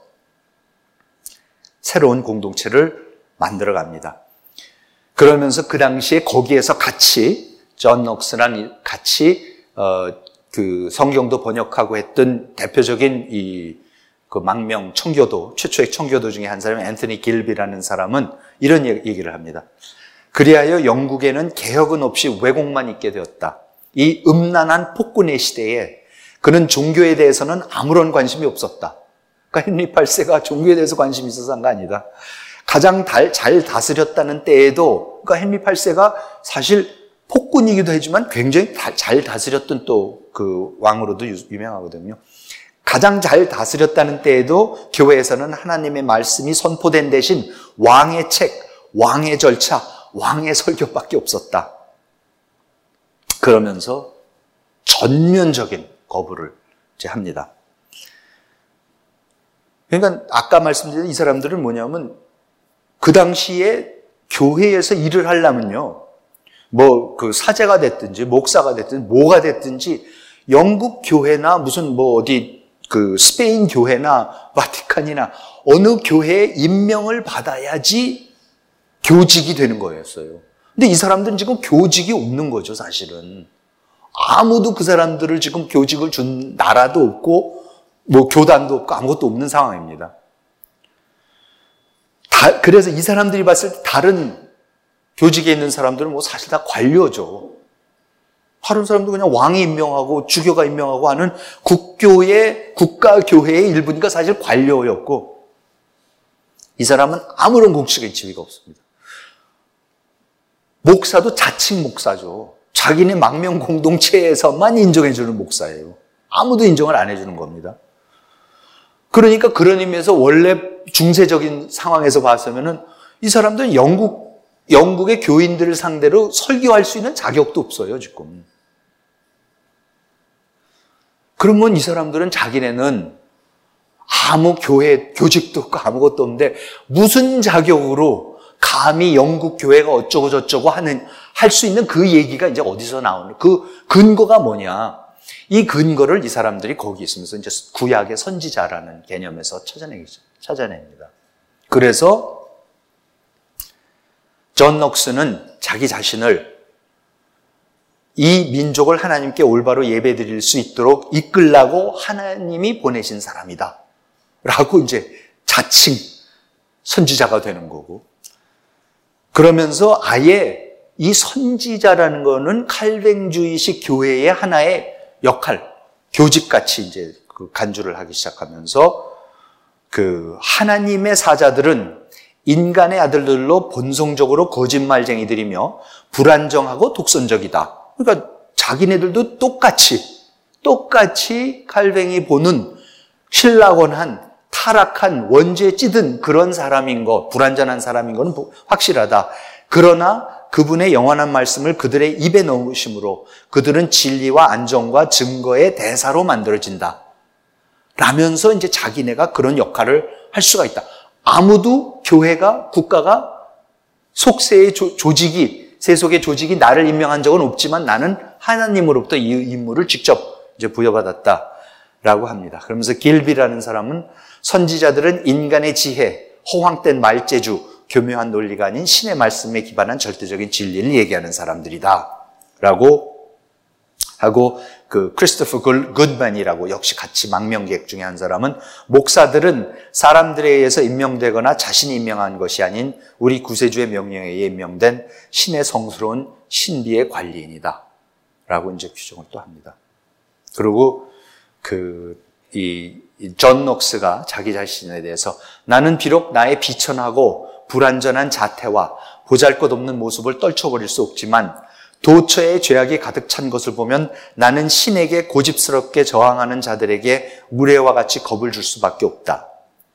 새로운 공동체를 만들어 갑니다. 그러면서 그 당시에 거기에서 같이 존 녹스랑 같이 어, 그 성경도 번역하고 했던 대표적인 이 그 망명 청교도, 최초의 청교도 중에 한 사람인 앤서니 길비라는 사람은 이런 얘기를 합니다. 그리하여 영국에는 개혁은 없이 왜곡만 있게 되었다. 이 음란한 폭군의 시대에 그는 종교에 대해서는 아무런 관심이 없었다. 그러니까 헨리 팔 세가 종교에 대해서 관심이 있어서 한 거 아니다. 가장 달, 잘 다스렸다는 때에도, 그러니까 헨리 팔 세가 사실 폭군이기도 하지만 굉장히 다, 잘 다스렸던 또 그 왕으로도 유명하거든요. 가장 잘 다스렸다는 때에도 교회에서는 하나님의 말씀이 선포된 대신 왕의 책, 왕의 절차, 왕의 설교밖에 없었다. 그러면서 전면적인 거부를 이제 합니다. 그러니까 아까 말씀드린 이 사람들은 뭐냐면 그 당시에 교회에서 일을 하려면요, 뭐 그 사제가 됐든지 목사가 됐든지 뭐가 됐든지 영국 교회나 무슨 뭐 어디 그 스페인 교회나 바티칸이나 어느 교회에 임명을 받아야지 교직이 되는 거였어요. 근데 이 사람들은 지금 교직이 없는 거죠, 사실은. 아무도 그 사람들을 지금 교직을 준 나라도 없고 뭐 교단도 없고 아무것도 없는 상황입니다. 다, 그래서 이 사람들이 봤을 때 다른 교직에 있는 사람들은 뭐 사실 다 관료죠. 다른 사람도 그냥 왕이 임명하고 주교가 임명하고 하는 국교의, 국가교회의 일부니까 사실 관료였고, 이 사람은 아무런 공식의 지위가 없습니다. 목사도 자칭 목사죠. 자기네 망명 공동체에서만 인정해주는 목사예요. 아무도 인정을 안 해주는 겁니다. 그러니까 그런 의미에서 원래 중세적인 상황에서 봤으면은 이 사람들은 영국, 영국의 교인들을 상대로 설교할 수 있는 자격도 없어요, 지금. 그러면 이 사람들은 자기네는 아무 교회, 교직도 없고 아무것도 없는데 무슨 자격으로 감히 영국 교회가 어쩌고 저쩌고 하는, 할 수 있는 그 얘기가 이제 어디서 나오는, 그 근거가 뭐냐. 이 근거를 이 사람들이 거기 있으면서 이제 구약의 선지자라는 개념에서 찾아내기, 찾아냅니다. 그래서 존 녹스는 자기 자신을 이 민족을 하나님께 올바로 예배드릴 수 있도록 이끌라고 하나님이 보내신 사람이다 라고 이제 자칭 선지자가 되는 거고, 그러면서 아예 이 선지자라는 거는 칼뱅주의식 교회의 하나의 역할, 교직같이 이제 그 간주를 하기 시작하면서 그 하나님의 사자들은 인간의 아들들로 본성적으로 거짓말쟁이들이며 불안정하고 독선적이다. 그러니까 자기네들도 똑같이 똑같이 칼뱅이 보는 신락원한 타락한 원죄에 찌든 그런 사람인 것, 불완전한 사람인 것은 확실하다. 그러나 그분의 영원한 말씀을 그들의 입에 넣으심으로 그들은 진리와 안정과 증거의 대사로 만들어진다. 라면서 이제 자기네가 그런 역할을 할 수가 있다. 아무도 교회가, 국가가 속세의 조, 조직이, 세속의 조직이 나를 임명한 적은 없지만 나는 하나님으로부터 이 임무를 직접 이제 부여받았다라고 합니다. 그러면서 길비라는 사람은 선지자들은 인간의 지혜, 허황된 말재주, 교묘한 논리가 아닌 신의 말씀에 기반한 절대적인 진리를 얘기하는 사람들이다 라고 하고, 그 크리스토퍼 굿만이라고 역시 같이 망명객 중에 한 사람은 목사들은 사람들에 의해서 임명되거나 자신이 임명한 것이 아닌 우리 구세주의 명령에 의해 임명된 신의 성스러운 신비의 관리인이다 라고 이제 규정을 또 합니다. 그리고 그 이 존 녹스가 자기 자신에 대해서 나는 비록 나의 비천하고 불완전한 자태와 보잘것없는 모습을 떨쳐버릴 수 없지만 도처에 죄악이 가득 찬 것을 보면 나는 신에게 고집스럽게 저항하는 자들에게 무례와 같이 겁을 줄 수밖에 없다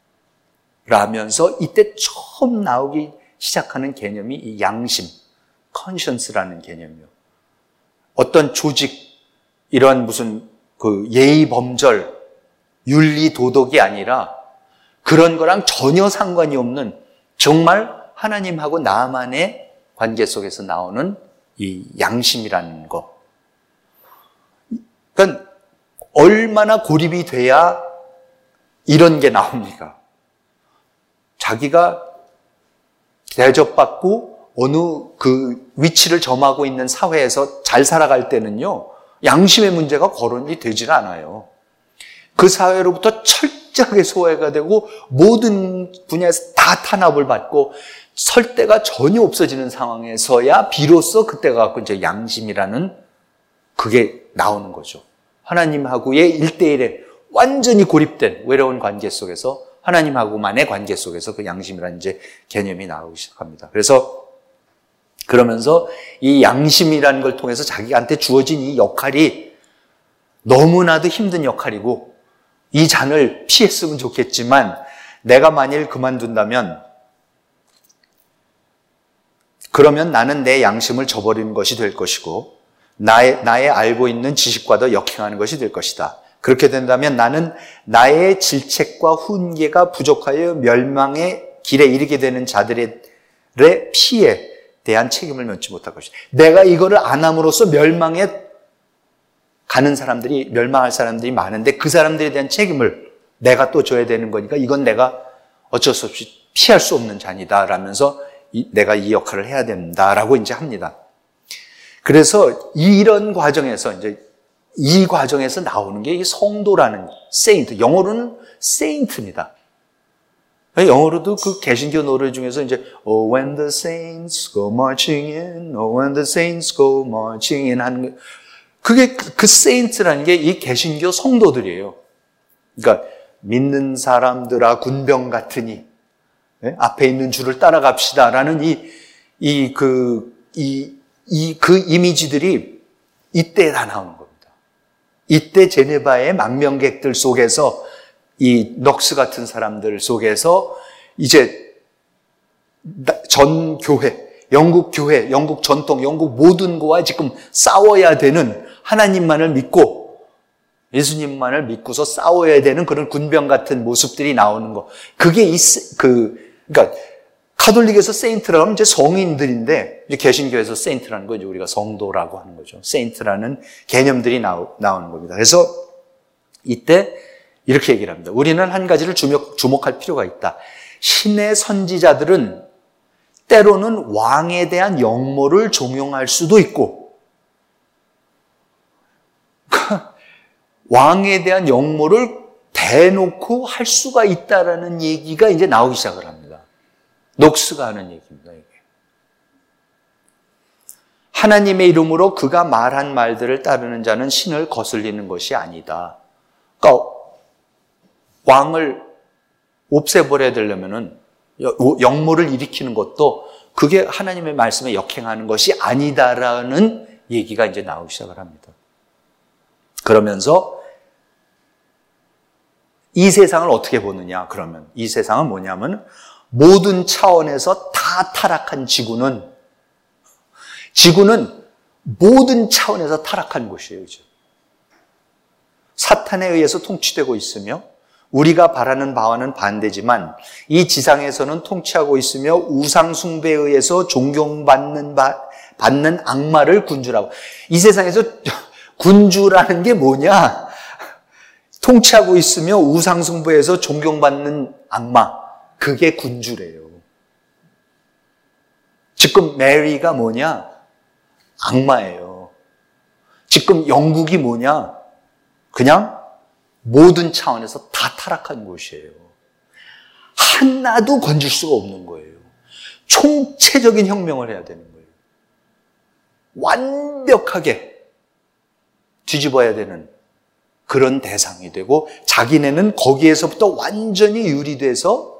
라면서 이때 처음 나오기 시작하는 개념이 이 양심, conscience라는 개념이요. 어떤 조직, 이런 무슨 그 예의 범절, 윤리 도덕이 아니라 그런 거랑 전혀 상관이 없는 정말 하나님하고 나만의 관계 속에서 나오는 이 양심이라는 거. 그러니까 얼마나 고립이 돼야 이런 게 나옵니까? 자기가 대접받고 어느 그 위치를 점하고 있는 사회에서 잘 살아갈 때는요, 양심의 문제가 거론이 되질 않아요. 그 사회로부터 철저히 철저하게 소화가 되고 모든 분야에서 다 탄압을 받고 설 데가 전혀 없어지는 상황에서야 비로소 그때가 갖고 이제 양심이라는 그게 나오는 거죠. 하나님하고의 일대일에 완전히 고립된 외로운 관계 속에서 하나님하고만의 관계 속에서 그 양심이라는 이제 개념이 나오기 시작합니다. 그래서 그러면서 이 양심이라는 걸 통해서 자기한테 주어진 이 역할이 너무나도 힘든 역할이고 이 잔을 피했으면 좋겠지만 내가 만일 그만둔다면 그러면 나는 내 양심을 저버리는 것이 될 것이고 나의, 나의 알고 있는 지식과도 역행하는 것이 될 것이다. 그렇게 된다면 나는 나의 질책과 훈계가 부족하여 멸망의 길에 이르게 되는 자들의 피해 대한 책임을 면치 못할 것이다. 내가 이거를 안 함으로써 멸망에 가는 사람들이, 멸망할 사람들이 많은데 그 사람들에 대한 책임을 내가 또 져야 되는 거니까 이건 내가 어쩔 수 없이 피할 수 없는 잔이다 라면서 이, 내가 이 역할을 해야 된다라고 이제 합니다. 그래서 이런 과정에서 이제 이 과정에서 나오는 게 이 성도라는 세인트, 영어로는 세인트입니다. 영어로도 그 개신교 노래 중에서 이제 Oh when the saints go marching in, Oh when the saints go marching in 하는 게 그게 그 세인트라는 게 이 개신교 성도들이에요. 그러니까 믿는 사람들아 군병 같으니 네? 앞에 있는 줄을 따라갑시다라는 이 이 그 이 이 그 이미지들이 이때 다 나오는 겁니다. 이때 제네바의 망명객들 속에서 이 넉스 같은 사람들 속에서 이제 전 교회, 영국 교회, 영국 전통, 영국 모든 거와 지금 싸워야 되는 하나님만을 믿고 예수님만을 믿고서 싸워야 되는 그런 군병 같은 모습들이 나오는 거. 그게 이 그 그러니까 카톨릭에서 세인트라고 하면 이제 성인들인데 이제 개신교에서 세인트라는 건 이제 우리가 성도라고 하는 거죠. 세인트라는 개념들이 나오, 나오는 겁니다. 그래서 이때 이렇게 얘기를 합니다. 우리는 한 가지를 주목, 주목할 필요가 있다. 신의 선지자들은 때로는 왕에 대한 역모를 종용할 수도 있고 왕에 대한 역모를 대놓고 할 수가 있다라는 얘기가 이제 나오기 시작을 합니다. 녹스가 하는 얘기입니다. 이게. 하나님의 이름으로 그가 말한 말들을 따르는 자는 신을 거슬리는 것이 아니다. 그러니까 왕을 없애버려야 되려면은 역모를 일으키는 것도 그게 하나님의 말씀에 역행하는 것이 아니다라는 얘기가 이제 나오기 시작을 합니다. 그러면서 이 세상을 어떻게 보느냐? 그러면 이 세상은 뭐냐면 모든 차원에서 다 타락한 지구는 지구는 모든 차원에서 타락한 곳이에요. 그죠? 사탄에 의해서 통치되고 있으며 우리가 바라는 바와는 반대지만 이 지상에서는 통치하고 있으며 우상 숭배에 의해서 존경받는 바, 받는 악마를 군주라고. 이 세상에서 군주라는 게 뭐냐? 통치하고 있으며 우상 숭배에서 존경받는 악마. 그게 군주래요. 지금 메리가 뭐냐? 악마예요. 지금 영국이 뭐냐? 그냥 모든 차원에서 다 타락한 곳이에요. 하나도 건질 수가 없는 거예요. 총체적인 혁명을 해야 되는 거예요. 완벽하게 뒤집어야 되는 그런 대상이 되고 자기네는 거기에서부터 완전히 유리돼서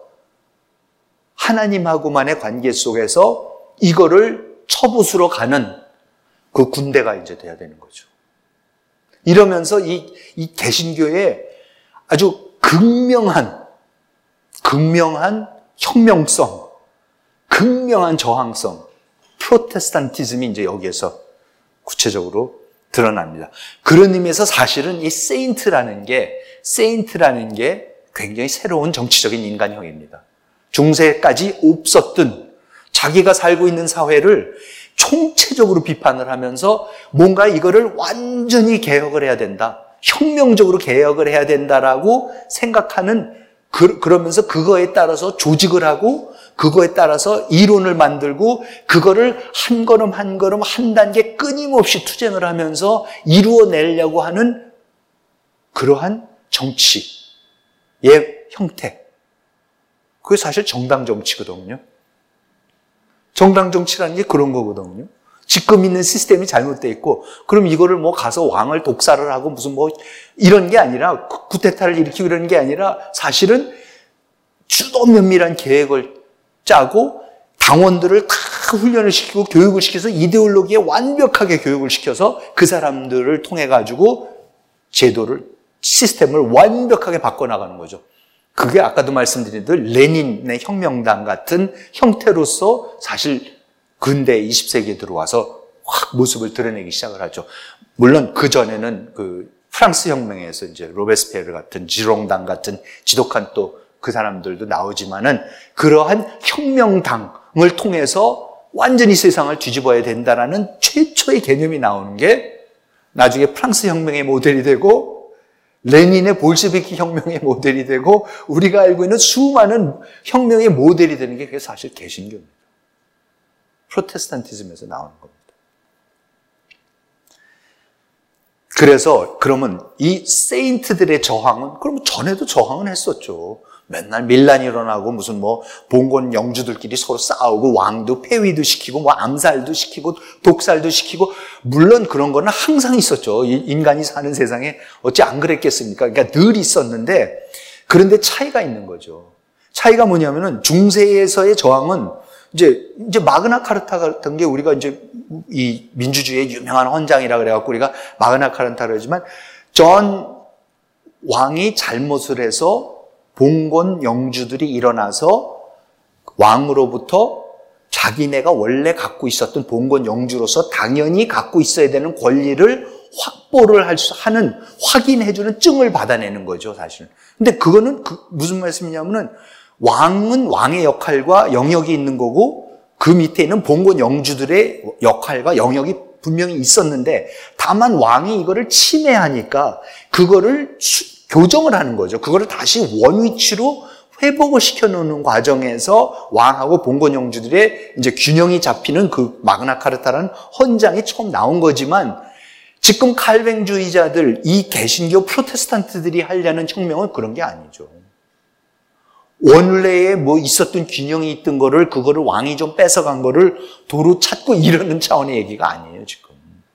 하나님하고만의 관계 속에서 이거를 처부수러 가는 그 군대가 이제 돼야 되는 거죠. 이러면서 이, 이 개신교의 아주 극명한, 극명한 혁명성, 극명한 저항성, 프로테스탄티즘이 이제 여기에서 구체적으로 드러납니다. 그런 의미에서 사실은 이 세인트라는 게, 세인트라는 게 굉장히 새로운 정치적인 인간형입니다. 중세까지 없었던 자기가 살고 있는 사회를 총체적으로 비판을 하면서 뭔가 이거를 완전히 개혁을 해야 된다. 혁명적으로 개혁을 해야 된다라고 생각하는 그, 그러면서 그거에 따라서 조직을 하고 그거에 따라서 이론을 만들고 그거를 한 걸음 한 걸음 한 단계 끊임없이 투쟁을 하면서 이루어내려고 하는 그러한 정치. 형태. 그게 사실 정당 정치거든요. 정당 정치라는 게 그런 거거든요. 지금 있는 시스템이 잘못되어 있고, 그럼 이거를 뭐 가서 왕을 독살을 하고 무슨 뭐 이런 게 아니라, 쿠데타를 일으키고 이런 게 아니라, 사실은 주도 면밀한 계획을 짜고, 당원들을 다 훈련을 시키고 교육을 시켜서 이데올로기에 완벽하게 교육을 시켜서 그 사람들을 통해 가지고 제도를, 시스템을 완벽하게 바꿔나가는 거죠. 그게 아까도 말씀드린 대로 레닌의 혁명당 같은 형태로서 사실 근대 이십 세기에 들어와서 확 모습을 드러내기 시작을 하죠. 물론 그 전에는 그 프랑스 혁명에서 이제 로베스피에르 같은 지롱당 같은 지독한 또 그 사람들도 나오지만은 그러한 혁명당을 통해서 완전히 세상을 뒤집어야 된다라는 최초의 개념이 나오는 게 나중에 프랑스 혁명의 모델이 되고 레닌의 볼셰비키 혁명의 모델이 되고 우리가 알고 있는 수많은 혁명의 모델이 되는 게 그게 사실 개신교입니다. 프로테스탄티즘에서 나오는 겁니다. 그래서 그러면 이 세인트들의 저항은 그럼 전에도 저항은 했었죠. 맨날 밀란이 일어나고 무슨 뭐 봉건 영주들끼리 서로 싸우고 왕도 폐위도 시키고 뭐 암살도 시키고 독살도 시키고 물론 그런 거는 항상 있었죠. 인간이 사는 세상에 어찌 안 그랬겠습니까? 그러니까 늘 있었는데 그런데 차이가 있는 거죠. 차이가 뭐냐면은 중세에서의 저항은 이제 이제 마그나 카르타 같은 게 우리가 이제 이 민주주의의 유명한 헌장이라 그래갖고 우리가 마그나 카르타를 하지만 전 왕이 잘못을 해서 봉건 영주들이 일어나서 왕으로부터 자기네가 원래 갖고 있었던 봉건 영주로서 당연히 갖고 있어야 되는 권리를 확보를 할 수, 하는, 확인해주는 증을 받아내는 거죠, 사실은. 근데 그거는 그 무슨 말씀이냐면은 왕은 왕의 역할과 영역이 있는 거고 그 밑에 있는 봉건 영주들의 역할과 영역이 분명히 있었는데 다만 왕이 이거를 침해하니까 그거를 수, 교정을 하는 거죠. 그거를 다시 원위치로 회복을 시켜놓는 과정에서 왕하고 봉건 영주들의 이제 균형이 잡히는 그 마그나 카르타라는 헌장이 처음 나온 거지만 지금 칼뱅주의자들, 이 개신교 프로테스탄트들이 하려는 혁명은 그런 게 아니죠. 원래에 뭐 있었던 균형이 있던 거를 그거를 왕이 좀 뺏어간 거를 도로 찾고 이러는 차원의 얘기가 아니에요, 지금.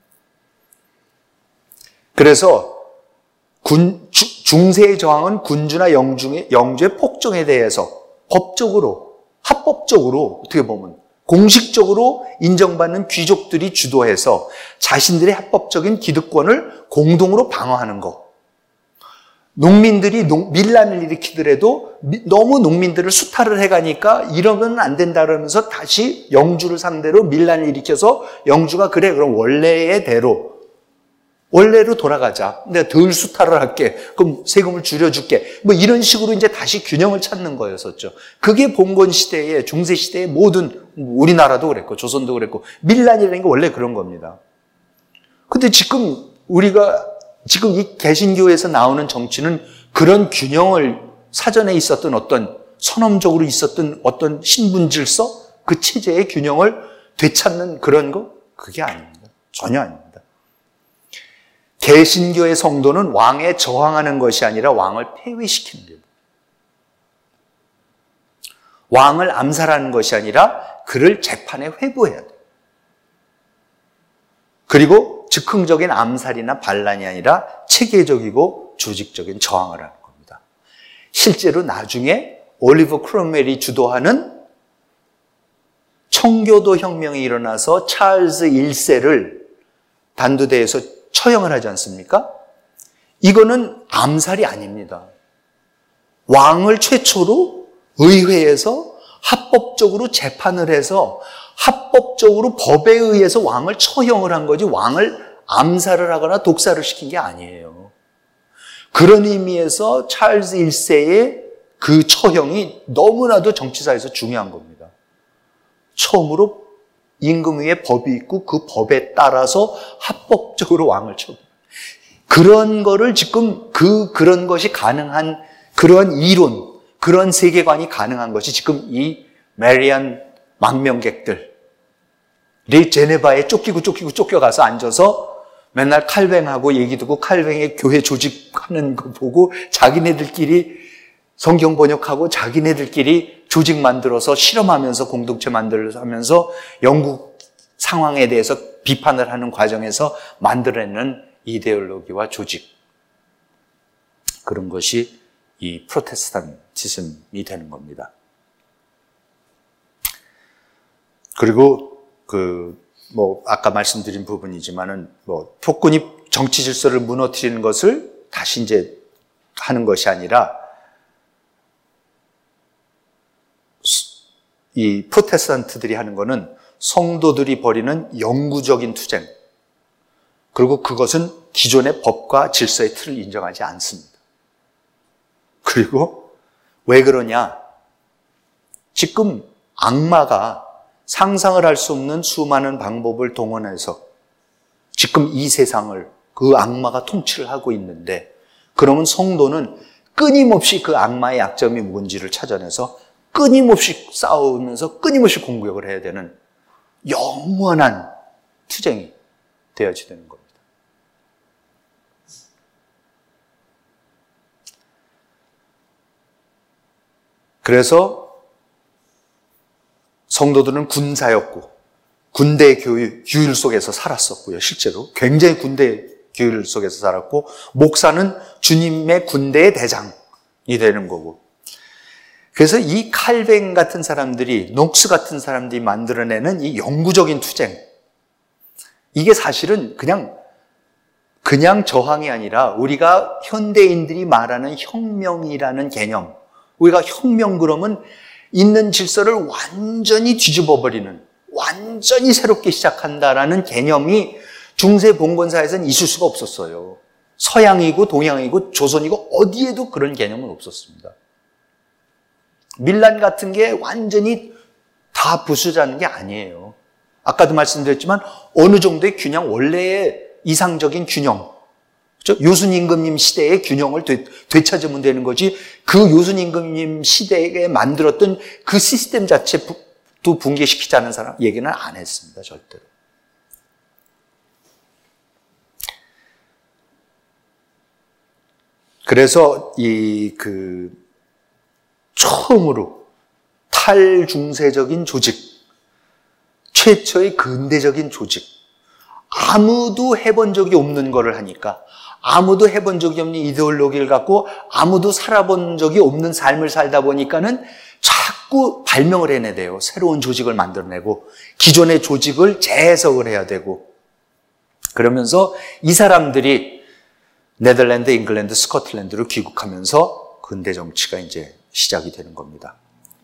그래서 군, 주, 중세의 저항은 군주나 영주의, 영주의 폭정에 대해서 법적으로, 합법적으로 어떻게 보면 공식적으로 인정받는 귀족들이 주도해서 자신들의 합법적인 기득권을 공동으로 방어하는 것. 농민들이 농, 밀란을 일으키더라도 너무 농민들을 수탈을 해가니까 이러면 안 된다 그러면서 다시 영주를 상대로 밀란을 일으켜서 영주가 그래 그럼 원래의 대로 원래로 돌아가자. 내가 덜 수탈을 할게. 그럼 세금을 줄여줄게. 뭐 이런 식으로 이제 다시 균형을 찾는 거였었죠. 그게 봉건 시대의, 중세 시대의 모든, 우리나라도 그랬고, 조선도 그랬고, 밀란이라는 게 원래 그런 겁니다. 근데 지금 우리가, 지금 이 개신교에서 나오는 정치는 그런 균형을 사전에 있었던 어떤 선언적으로 있었던 어떤 신분 질서, 그 체제의 균형을 되찾는 그런 거? 그게 아닙니다. 전혀 아닙니다. 개신교의 성도는 왕에 저항하는 것이 아니라 왕을 폐위시키는 거예요. 왕을 암살하는 것이 아니라 그를 재판에 회부해야 돼요. 그리고 즉흥적인 암살이나 반란이 아니라 체계적이고 조직적인 저항을 하는 겁니다. 실제로 나중에 올리버 크롬웰이 주도하는 청교도 혁명이 일어나서 찰스 일 세를 단두대에서 처형을 하지 않습니까? 이거는 암살이 아닙니다. 왕을 최초로 의회에서 합법적으로 재판을 해서 합법적으로 법에 의해서 왕을 처형을 한 거지 왕을 암살을 하거나 독살을 시킨 게 아니에요. 그런 의미에서 찰스 일 세의 그 처형이 너무나도 정치사에서 중요한 겁니다. 처음으로 임금 위에 법이 있고 그 법에 따라서 합법적으로 왕을 처분. 그런 거를 지금 그, 그런 것이 가능한 그런 이론, 그런 세계관이 가능한 것이 지금 이 메리안 망명객들이 제네바에 쫓기고 쫓기고 쫓겨가서 앉아서 맨날 칼뱅하고 얘기 듣고 칼뱅의 교회 조직하는 거 보고 자기네들끼리 성경 번역하고 자기네들끼리 조직 만들어서 실험하면서 공동체 만들면서 영국 상황에 대해서 비판을 하는 과정에서 만들어내는 이데올로기와 조직, 그런 것이 이 프로테스탄티즘이 되는 겁니다. 그리고 그 뭐 아까 말씀드린 부분이지만은 뭐 폭군이 정치 질서를 무너뜨리는 것을 다시 이제 하는 것이 아니라 이 프로테스탄트들이 하는 거는 성도들이 벌이는 영구적인 투쟁, 그리고 그것은 기존의 법과 질서의 틀을 인정하지 않습니다. 그리고 왜 그러냐? 지금 악마가 상상을 할 수 없는 수많은 방법을 동원해서 지금 이 세상을 그 악마가 통치를 하고 있는데, 그러면 성도는 끊임없이 그 악마의 약점이 뭔지를 찾아내서 끊임없이 싸우면서 끊임없이 공격을 해야 되는 영원한 투쟁이 되어야 되는 겁니다. 그래서 성도들은 군사였고 군대 교육, 규율 속에서 살았었고요. 실제로 굉장히 군대 규율 속에서 살았고, 목사는 주님의 군대의 대장이 되는 거고. 그래서 이 칼뱅 같은 사람들이, 녹스 같은 사람들이 만들어내는 이 영구적인 투쟁, 이게 사실은 그냥 그냥 저항이 아니라 우리가 현대인들이 말하는 혁명이라는 개념, 우리가 혁명 그러면 있는 질서를 완전히 뒤집어 버리는, 완전히 새롭게 시작한다라는 개념이 중세 봉건사에서는 있을 수가 없었어요. 서양이고 동양이고 조선이고 어디에도 그런 개념은 없었습니다. 밀란 같은 게 완전히 다 부수자는 게 아니에요. 아까도 말씀드렸지만 어느 정도의 균형, 원래의 이상적인 균형, 그렇죠? 요순임금님 시대의 균형을 되, 되찾으면 되는 거지, 그 요순임금님 시대에 만들었던 그 시스템 자체도 붕괴시키자는 사람 얘기는 안 했습니다. 절대로. 그래서 이 그 처음으로 탈중세적인 조직, 최초의 근대적인 조직, 아무도 해본 적이 없는 거를 하니까, 아무도 해본 적이 없는 이데올로기를 갖고 아무도 살아본 적이 없는 삶을 살다 보니까는 자꾸 발명을 해내야 돼요. 새로운 조직을 만들어내고 기존의 조직을 재해석을 해야 되고, 그러면서 이 사람들이 네덜란드, 잉글랜드, 스코틀랜드로 귀국하면서 근대 정치가 이제 시작이 되는 겁니다.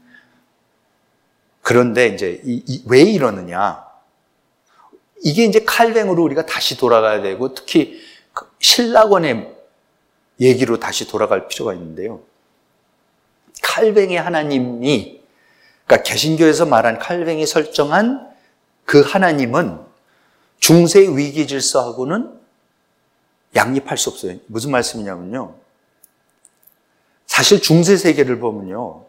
그런데 이제 이, 이, 왜 이러느냐? 이게 이제 칼뱅으로 우리가 다시 돌아가야 되고, 특히 신라권의 얘기로 다시 돌아갈 필요가 있는데요. 칼뱅의 하나님이, 그러니까 개신교에서 말한 칼뱅이 설정한 그 하나님은 중세의 위기 질서하고는 양립할 수 없어요. 무슨 말씀이냐면요, 사실 중세 세계를 보면요,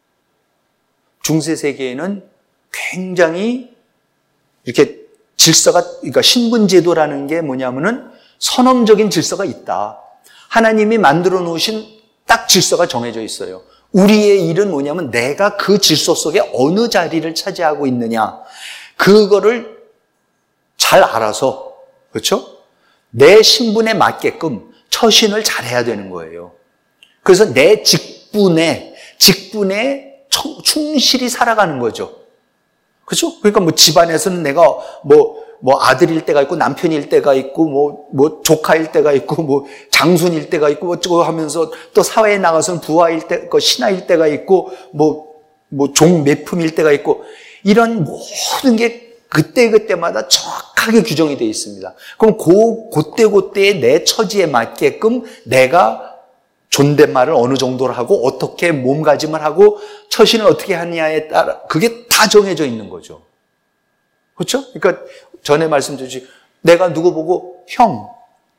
중세 세계에는 굉장히 이렇게 질서가, 그러니까 신분제도라는 게 뭐냐면은 선언적인 질서가 있다. 하나님이 만들어 놓으신 딱 질서가 정해져 있어요. 우리의 일은 뭐냐면 내가 그 질서 속에 어느 자리를 차지하고 있느냐, 그거를 잘 알아서, 그렇죠? 내 신분에 맞게끔 처신을 잘해야 되는 거예요. 그래서 내 직분에, 직분에 충실히 살아가는 거죠. 그렇죠? 그러니까 뭐 집안에서는 내가 뭐, 뭐 아들일 때가 있고 남편일 때가 있고 뭐, 뭐 조카일 때가 있고 뭐 장손일 때가 있고 어쩌고 하면서 또 사회에 나가서는 부하일 때, 신하일 때가 있고 뭐, 뭐 종 매품일 때가 있고, 이런 모든 게 그때그때마다 정확하게 규정이 되어 있습니다. 그럼 그, 그때그때의 내 처지에 맞게끔 내가 존댓말을 어느 정도로 하고 어떻게 몸가짐을 하고 처신을 어떻게 하느냐에 따라 그게 다 정해져 있는 거죠. 그렇죠? 그러니까 전에 말씀드렸듯이 내가 누구 보고 형,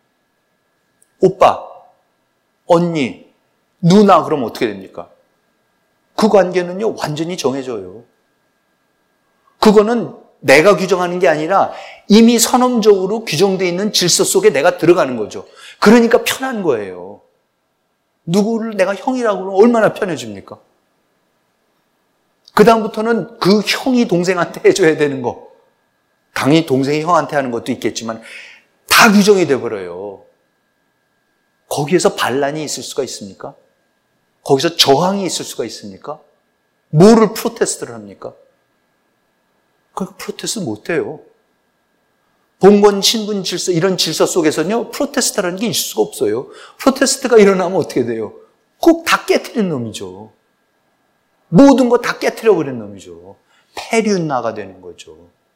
오빠, 언니, 누나 그러면 어떻게 됩니까? 그 관계는요 완전히 정해져요. 그거는 내가 규정하는 게 아니라 이미 선언적으로 규정되어 있는 질서 속에 내가 들어가는 거죠. 그러니까 편한 거예요. 누구를 내가 형이라고 그러면 얼마나 편해집니까? 그 다음부터는 그 형이 동생한테 해줘야 되는 거, 당연히 동생이 형한테 하는 것도 있겠지만 다 규정이 돼버려요. 거기에서 반란이 있을 수가 있습니까? 거기서 저항이 있을 수가 있습니까? 뭐를 프로테스트를 합니까? 그 프로테스트 못해요. 봉건, 신분 질서, 이런 질서 속에서는요, 프로테스트라는 게 있을 수가 없어요. 프로테스트가 일어나면 어떻게 돼요? 꼭 다 깨트린 놈이죠. 모든 거 다 깨트려버린 놈이죠. 폐륜나가 되는 거죠.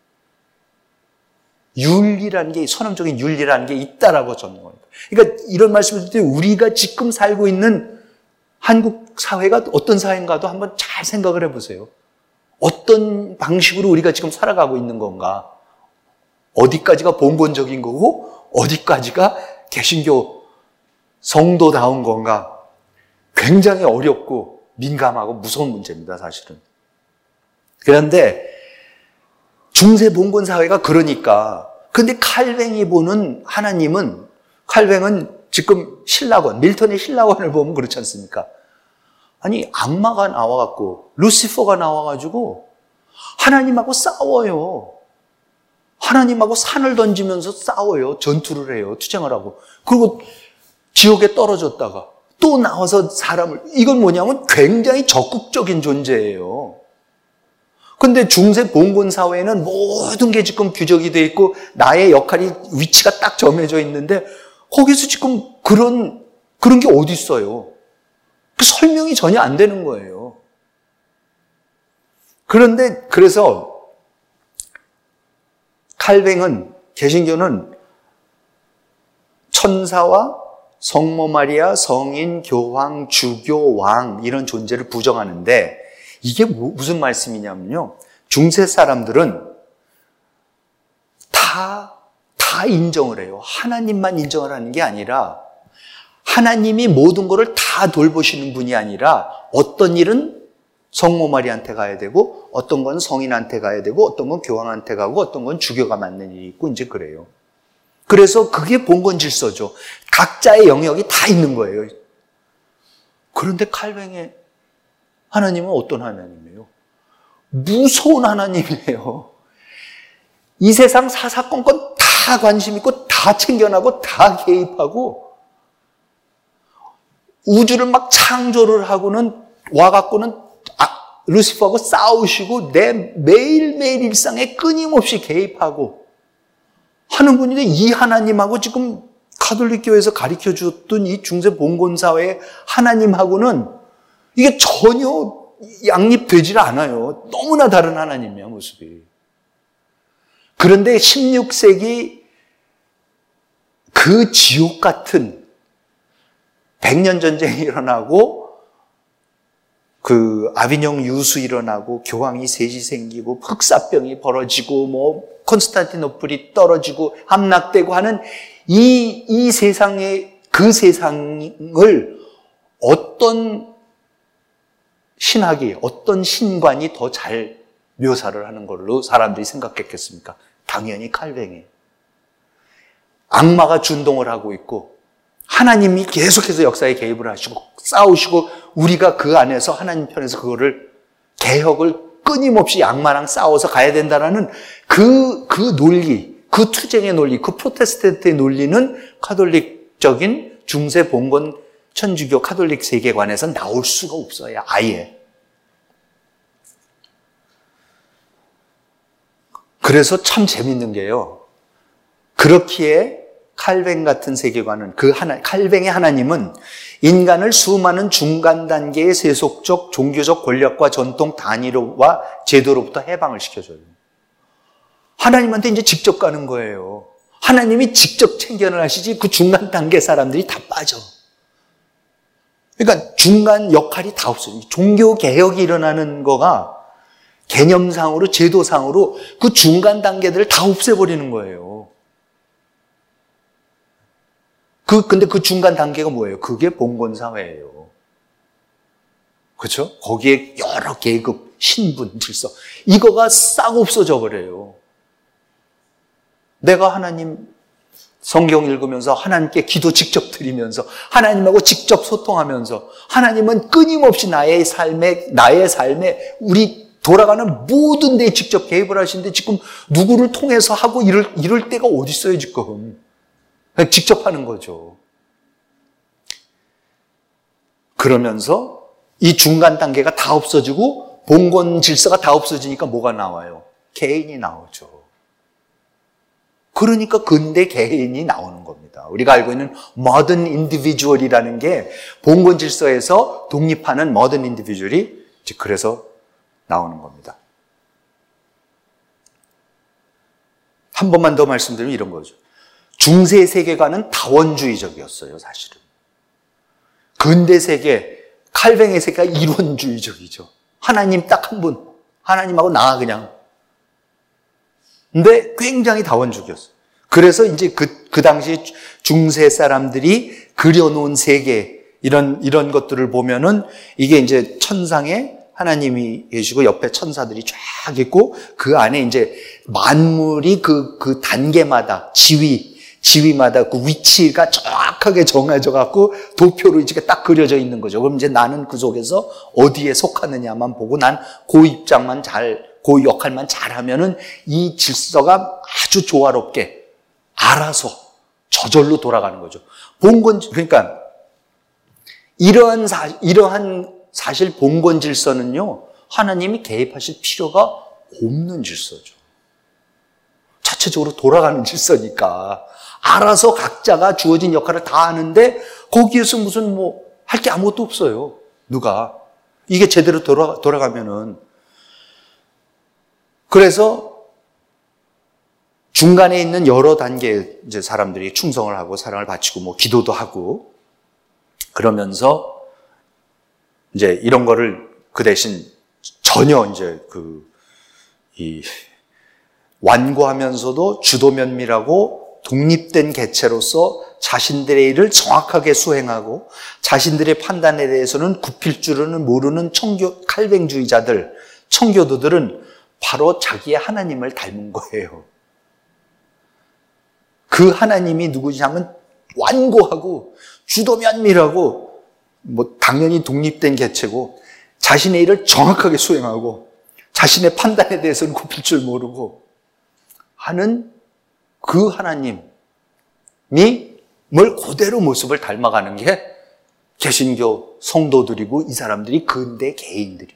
윤리라는 게, 선언적인 윤리라는 게 있다라고 저는 겁니다. 그러니까 이런 말씀을 드릴 때 우리가 지금 살고 있는 한국 사회가 어떤 사회인가도 한번 잘 생각을 해보세요. 어떤 방식으로 우리가 지금 살아가고 있는 건가? 어디까지가 봉건적인 거고 어디까지가 개신교 성도다운 건가? 굉장히 어렵고 민감하고 무서운 문제입니다, 사실은. 그런데 중세 봉건 사회가 그러니까, 근데 칼뱅이 보는 하나님은, 칼뱅은 지금 신라권, 밀턴의 신라권을 보면 그렇지 않습니까? 아니, 악마가 나와갖고, 루시퍼가 나와가지고 하나님하고 싸워요. 하나님하고 산을 던지면서 싸워요. 전투를 해요. 투쟁을 하고. 그리고 지옥에 떨어졌다가 또 나와서 사람을, 이건 뭐냐면 굉장히 적극적인 존재예요. 근데 중세 봉건 사회에는 모든 게 지금 규정이 되어 있고 나의 역할이, 위치가 딱 정해져 있는데 거기서 지금 그런, 그런 게 어디 있어요? 그 설명이 전혀 안 되는 거예요. 그런데 그래서 칼뱅은, 개신교는 천사와 성모 마리아, 성인, 교황, 주교, 왕 이런 존재를 부정하는데 이게 무슨 말씀이냐면요. 중세 사람들은 다, 다 인정을 해요. 하나님만 인정을 하는 게 아니라 하나님이 모든 것을 다 돌보시는 분이 아니라 어떤 일은 성모 마리아한테 가야 되고 어떤 건 성인한테 가야 되고 어떤 건 교황한테 가고 어떤 건 주교가 맡는 일이 있고 이제 그래요. 그래서 그게 봉건 질서죠. 각자의 영역이 다 있는 거예요. 그런데 칼뱅의 하나님은 어떤 하나님이에요? 무서운 하나님이에요. 이 세상 사사건건 다 관심 있고 다 챙겨나고 다 개입하고 우주를 막 창조를 하고는 와갖고는 루시퍼하고 싸우시고 내 매일매일 일상에 끊임없이 개입하고 하는 분인데 이 하나님하고 지금 가톨릭 교회에서 가르쳐 주었던 이 중세 봉건 사회의 하나님하고는 이게 전혀 양립되질 않아요. 너무나 다른 하나님이야, 모습이. 그런데 십육 세기 그 지옥 같은 백년 전쟁이 일어나고 그 아비뇽 유수 일어나고 교황이 셋이 생기고 흑사병이 벌어지고 뭐 콘스탄티노플이 떨어지고 함락되고 하는 이, 이 세상의 그 세상을 어떤 신학이, 어떤 신관이 더 잘 묘사를 하는 걸로 사람들이 생각했겠습니까? 당연히 칼뱅이. 악마가 준동을 하고 있고 하나님이 계속해서 역사에 개입을 하시고 싸우시고 우리가 그 안에서 하나님 편에서 그거를 개혁을 끊임없이 악마랑 싸워서 가야 된다라는 그, 그 논리, 그 투쟁의 논리, 그 프로테스탄트의 논리는 카톨릭적인 중세 봉건 천주교 카톨릭 세계관에서 나올 수가 없어요. 아예. 그래서 참 재밌는 게요. 그렇기에 칼뱅 같은 세계관은 그 하나, 칼뱅의 하나님은 인간을 수많은 중간 단계의 세속적, 종교적 권력과 전통 단위와 제도로부터 해방을 시켜줘요. 하나님한테 이제 직접 가는 거예요. 하나님이 직접 챙겨는 하시지 그 중간 단계 사람들이 다 빠져. 그러니까 중간 역할이 다 없어요. 종교 개혁이 일어나는 거가 개념상으로, 제도상으로 그 중간 단계들을 다 없애버리는 거예요. 그, 근데 그 중간 단계가 뭐예요? 그게 봉건사회예요. 그렇죠? 거기에 여러 계급, 신분, 질서. 이거가 싹 없어져 버려요. 내가 하나님, 성경 읽으면서 하나님께 기도 직접 드리면서 하나님하고 직접 소통하면서 하나님은 끊임없이 나의 삶에 나의 삶에 우리 돌아가는 모든 데에 직접 개입을 하시는데 지금 누구를 통해서 하고 이럴, 이럴 때가 어디 있어요 지금. 직접 하는 거죠. 그러면서 이 중간 단계가 다 없어지고 봉건 질서가 다 없어지니까 뭐가 나와요? 개인이 나오죠. 그러니까 근대 개인이 나오는 겁니다. 우리가 알고 있는 modern individual이라는 게 봉건 질서에서 독립하는 modern individual이 그래서 나오는 겁니다. 한 번만 더 말씀드리면 이런 거죠. 중세 세계관은 다원주의적이었어요, 사실은. 근대 세계, 칼뱅의 세계가 이론주의적이죠. 하나님 딱 한 분, 하나님하고 나 그냥. 근데 굉장히 다원주의였어요. 그래서 이제 그, 그 당시 중세 사람들이 그려놓은 세계, 이런, 이런 것들을 보면은 이게 이제 천상에 하나님이 계시고 옆에 천사들이 쫙 있고 그 안에 이제 만물이 그, 그 단계마다 지위, 지위마다 그 위치가 정확하게 정해져 갖고 도표로 이제 딱 그려져 있는 거죠. 그럼 이제 나는 그 속에서 어디에 속하느냐만 보고 난 그 입장만 잘, 그 역할만 잘하면은 이 질서가 아주 조화롭게 알아서 저절로 돌아가는 거죠. 봉건, 그러니까 이러한 사, 이러한 사실 봉건 질서는요, 하나님이 개입하실 필요가 없는 질서죠. 자체적으로 돌아가는 질서니까. 알아서 각자가 주어진 역할을 다 하는데, 거기에서 무슨 뭐, 할 게 아무것도 없어요. 누가. 이게 제대로 돌아, 돌아가면은. 그래서, 중간에 있는 여러 단계의 이제 사람들이 충성을 하고, 사랑을 바치고, 뭐, 기도도 하고, 그러면서, 이제 이런 거를 그 대신 전혀 이제 그, 이, 완고하면서도 주도 면밀하고 독립된 개체로서 자신들의 일을 정확하게 수행하고 자신들의 판단에 대해서는 굽힐 줄은 모르는 청교, 칼뱅주의자들, 청교도들은 바로 자기의 하나님을 닮은 거예요. 그 하나님이 누구냐면 완고하고 주도 면밀하고 뭐 당연히 독립된 개체고 자신의 일을 정확하게 수행하고 자신의 판단에 대해서는 굽힐 줄 모르고 하는 그 하나님이 뭘 그대로 모습을 닮아가는 게 개신교 성도들이고 이 사람들이 근대 개인들입니다.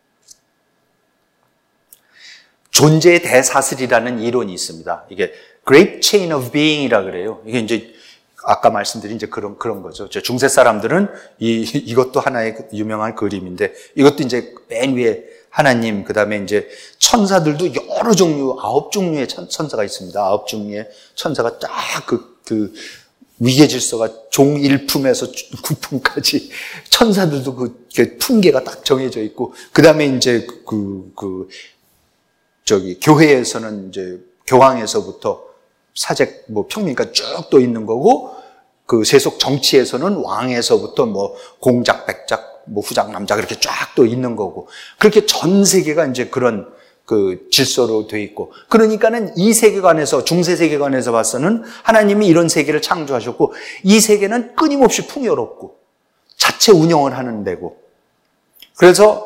존재의 대사슬이라는 이론이 있습니다. 이게 Great Chain of Being이라 그래요. 이게 이제 아까 말씀드린 이제 그런, 그런 거죠. 중세 사람들은 이, 이것도 하나의 유명한 그림인데 이것도 이제 맨 위에 하나님, 그 다음에 이제 천사들도 여러 종류, 아홉 종류의 천, 천사가 있습니다. 아홉 종류의 천사가 딱 그, 그, 위계 질서가 종 일 품에서 구 품까지 천사들도 그, 그 품계가 딱 정해져 있고, 그 다음에 이제 그, 그, 저기, 교회에서는 이제 교황에서부터 사제, 뭐, 평민가 쭉 또 있는 거고, 그 세속 정치에서는 왕에서부터 뭐, 공작, 백작, 뭐, 후작, 남작 이렇게 쫙 또 있는 거고, 그렇게 전 세계가 이제 그런 그 질서로 돼 있고, 그러니까는 이 세계관에서, 중세 세계관에서 봐서는 하나님이 이런 세계를 창조하셨고, 이 세계는 끊임없이 풍요롭고, 자체 운영을 하는 데고, 그래서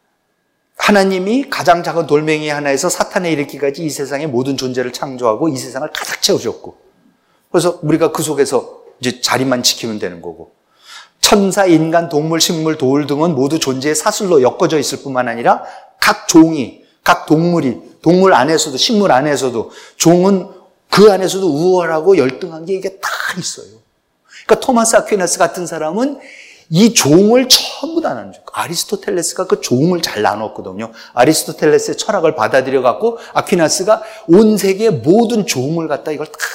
하나님이 가장 작은 돌멩이 하나에서 사탄에 이르기까지 이 세상의 모든 존재를 창조하고 이 세상을 가득 채우셨고, 그래서 우리가 그 속에서 이제 자리만 지키면 되는 거고, 천사, 인간, 동물, 식물, 돌 등은 모두 존재의 사슬로 엮어져 있을 뿐만 아니라 각 종이, 각 동물이, 동물 안에서도 식물 안에서도 종은 그 안에서도 우월하고 열등한 게 이게 다 있어요. 그러니까 토마스 아퀴나스 같은 사람은 이 종을 전부 다 나눠줘. 아리스토텔레스가 그 종을 잘 나눴거든요. 아리스토텔레스의 철학을 받아들여 갖고 아퀴나스가 온 세계의 모든 종을 갖다 이걸 다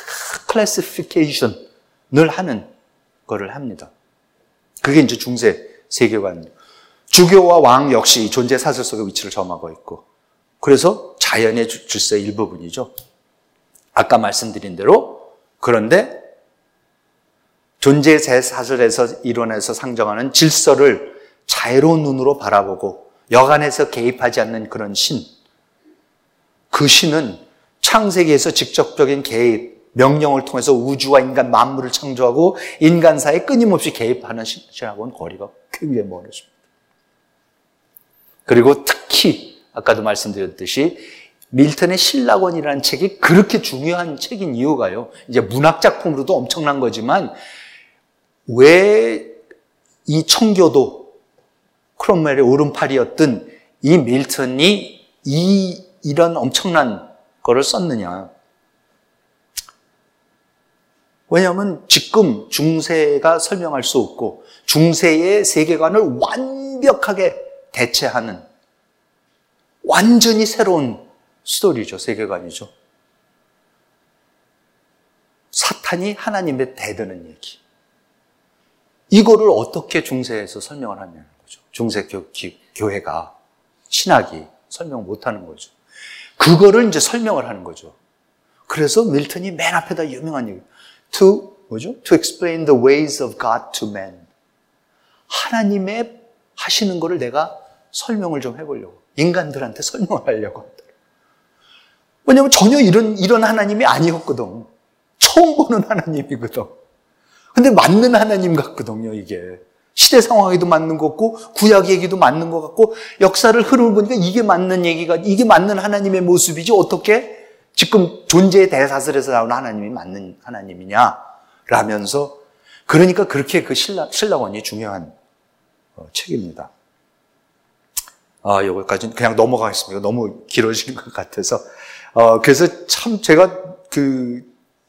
클래시피케이션을 하는 거를 합니다. 그게 이제 중세 세계관이에요. 주교와 왕 역시 존재 사슬 속에 위치를 점하고 있고, 그래서 자연의 질서의 일부분이죠. 아까 말씀드린 대로. 그런데 존재의 사슬에서 이론에서 상정하는 질서를 자유로운 눈으로 바라보고 여간에서 개입하지 않는 그런 신, 그 신은 창세기에서 직접적인 개입, 명령을 통해서 우주와 인간 만물을 창조하고 인간사에 끊임없이 개입하는 신하고는 거리가 굉장히 멀어집니다. 그리고 특히 아까도 말씀드렸듯이 밀턴의 신라권이라는 책이 그렇게 중요한 책인 이유가요. 이제 문학 작품으로도 엄청난 거지만 왜 이 청교도 크롬웰의 오른팔이었던 이 밀턴이 이 이런 엄청난 거를 썼느냐. 왜냐하면 지금 중세가 설명할 수 없고 중세의 세계관을 완벽하게 대체하는 완전히 새로운 스토리죠. 세계관이죠. 사탄이 하나님의 대드는 얘기. 이거를 어떻게 중세에서 설명을 하냐는 거죠. 중세 교, 기, 교회가, 신학이 설명 못하는 거죠. 그거를 이제 설명을 하는 거죠. 그래서 밀턴이 맨 앞에다 유명한 얘기. To, 뭐죠? To explain the ways of God to man. 하나님의 하시는 거를 내가 설명을 좀 해보려고. 인간들한테 설명을 하려고 하더라고요. 왜냐하면 전혀 이런, 이런 하나님이 아니었거든. 처음 보는 하나님이거든. 근데 맞는 하나님 같거든요, 이게. 시대 상황에도 맞는 것 같고, 구약 얘기도 맞는 것 같고, 역사를 흐름을 보니까 이게 맞는 얘기가, 이게 맞는 하나님의 모습이지, 어떻게 지금 존재의 대사슬에서 나오는 하나님이 맞는 하나님이냐? 라면서, 그러니까 그렇게 그 신라, 신라권이 중요한 어, 책입니다. 아, 요거까지는 그냥 넘어가겠습니다. 너무 길어진 것 같아서. 어, 그래서 참 제가 그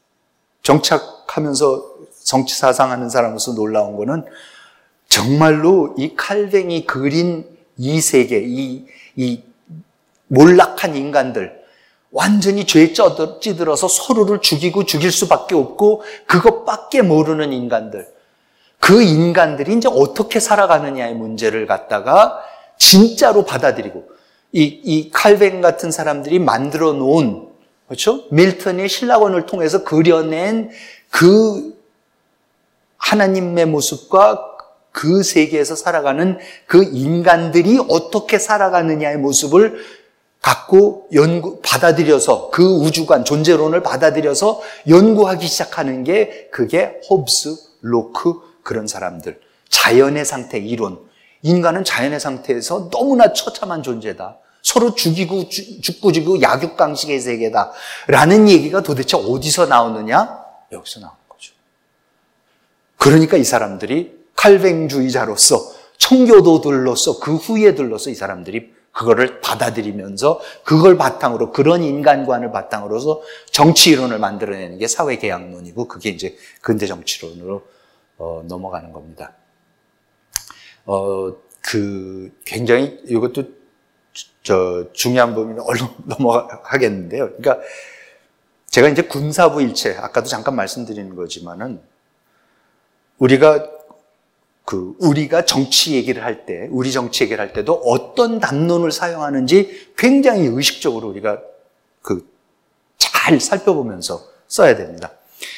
정착하면서 정치 사상하는 사람으로서 놀라운 거는 정말로 이 칼뱅이 그린 이 세계, 이, 이 몰락한 인간들, 완전히 죄에 찌들어서 서로를 죽이고 죽일 수밖에 없고 그것밖에 모르는 인간들. 그 인간들이 이제 어떻게 살아가느냐의 문제를 갖다가 진짜로 받아들이고, 이, 이 칼뱅 같은 사람들이 만들어 놓은, 그렇죠? 밀턴의 신라권을 통해서 그려낸 그 하나님의 모습과 그 세계에서 살아가는 그 인간들이 어떻게 살아가느냐의 모습을 갖고 연구, 받아들여서 그 우주관, 존재론을 받아들여서 연구하기 시작하는 게 그게 홉스, 로크, 그런 사람들. 자연의 상태 이론. 인간은 자연의 상태에서 너무나 처참한 존재다. 서로 죽이고 주, 죽고 죽이고 약육강식의 세계다. 라는 얘기가 도대체 어디서 나오느냐? 여기서 나오는 거죠. 그러니까 이 사람들이 칼뱅주의자로서 청교도들로서 그 후예들로서 이 사람들이 그거를 받아들이면서 그걸 바탕으로 그런 인간관을 바탕으로서 정치 이론을 만들어내는 게 사회계약론이고 그게 이제 근대 정치론으로 어, 넘어가는 겁니다. 어, 그 굉장히 이것도 저 중요한 부분이 얼른 넘어가겠는데요. 그러니까 제가 이제 군사부 일체 아까도 잠깐 말씀드리는 거지만은 우리가 그 우리가 정치 얘기를 할 때, 우리 정치 얘기를 할 때도 어떤 담론을 사용하는지 굉장히 의식적으로 우리가 그 잘 살펴보면서 써야 됩니다.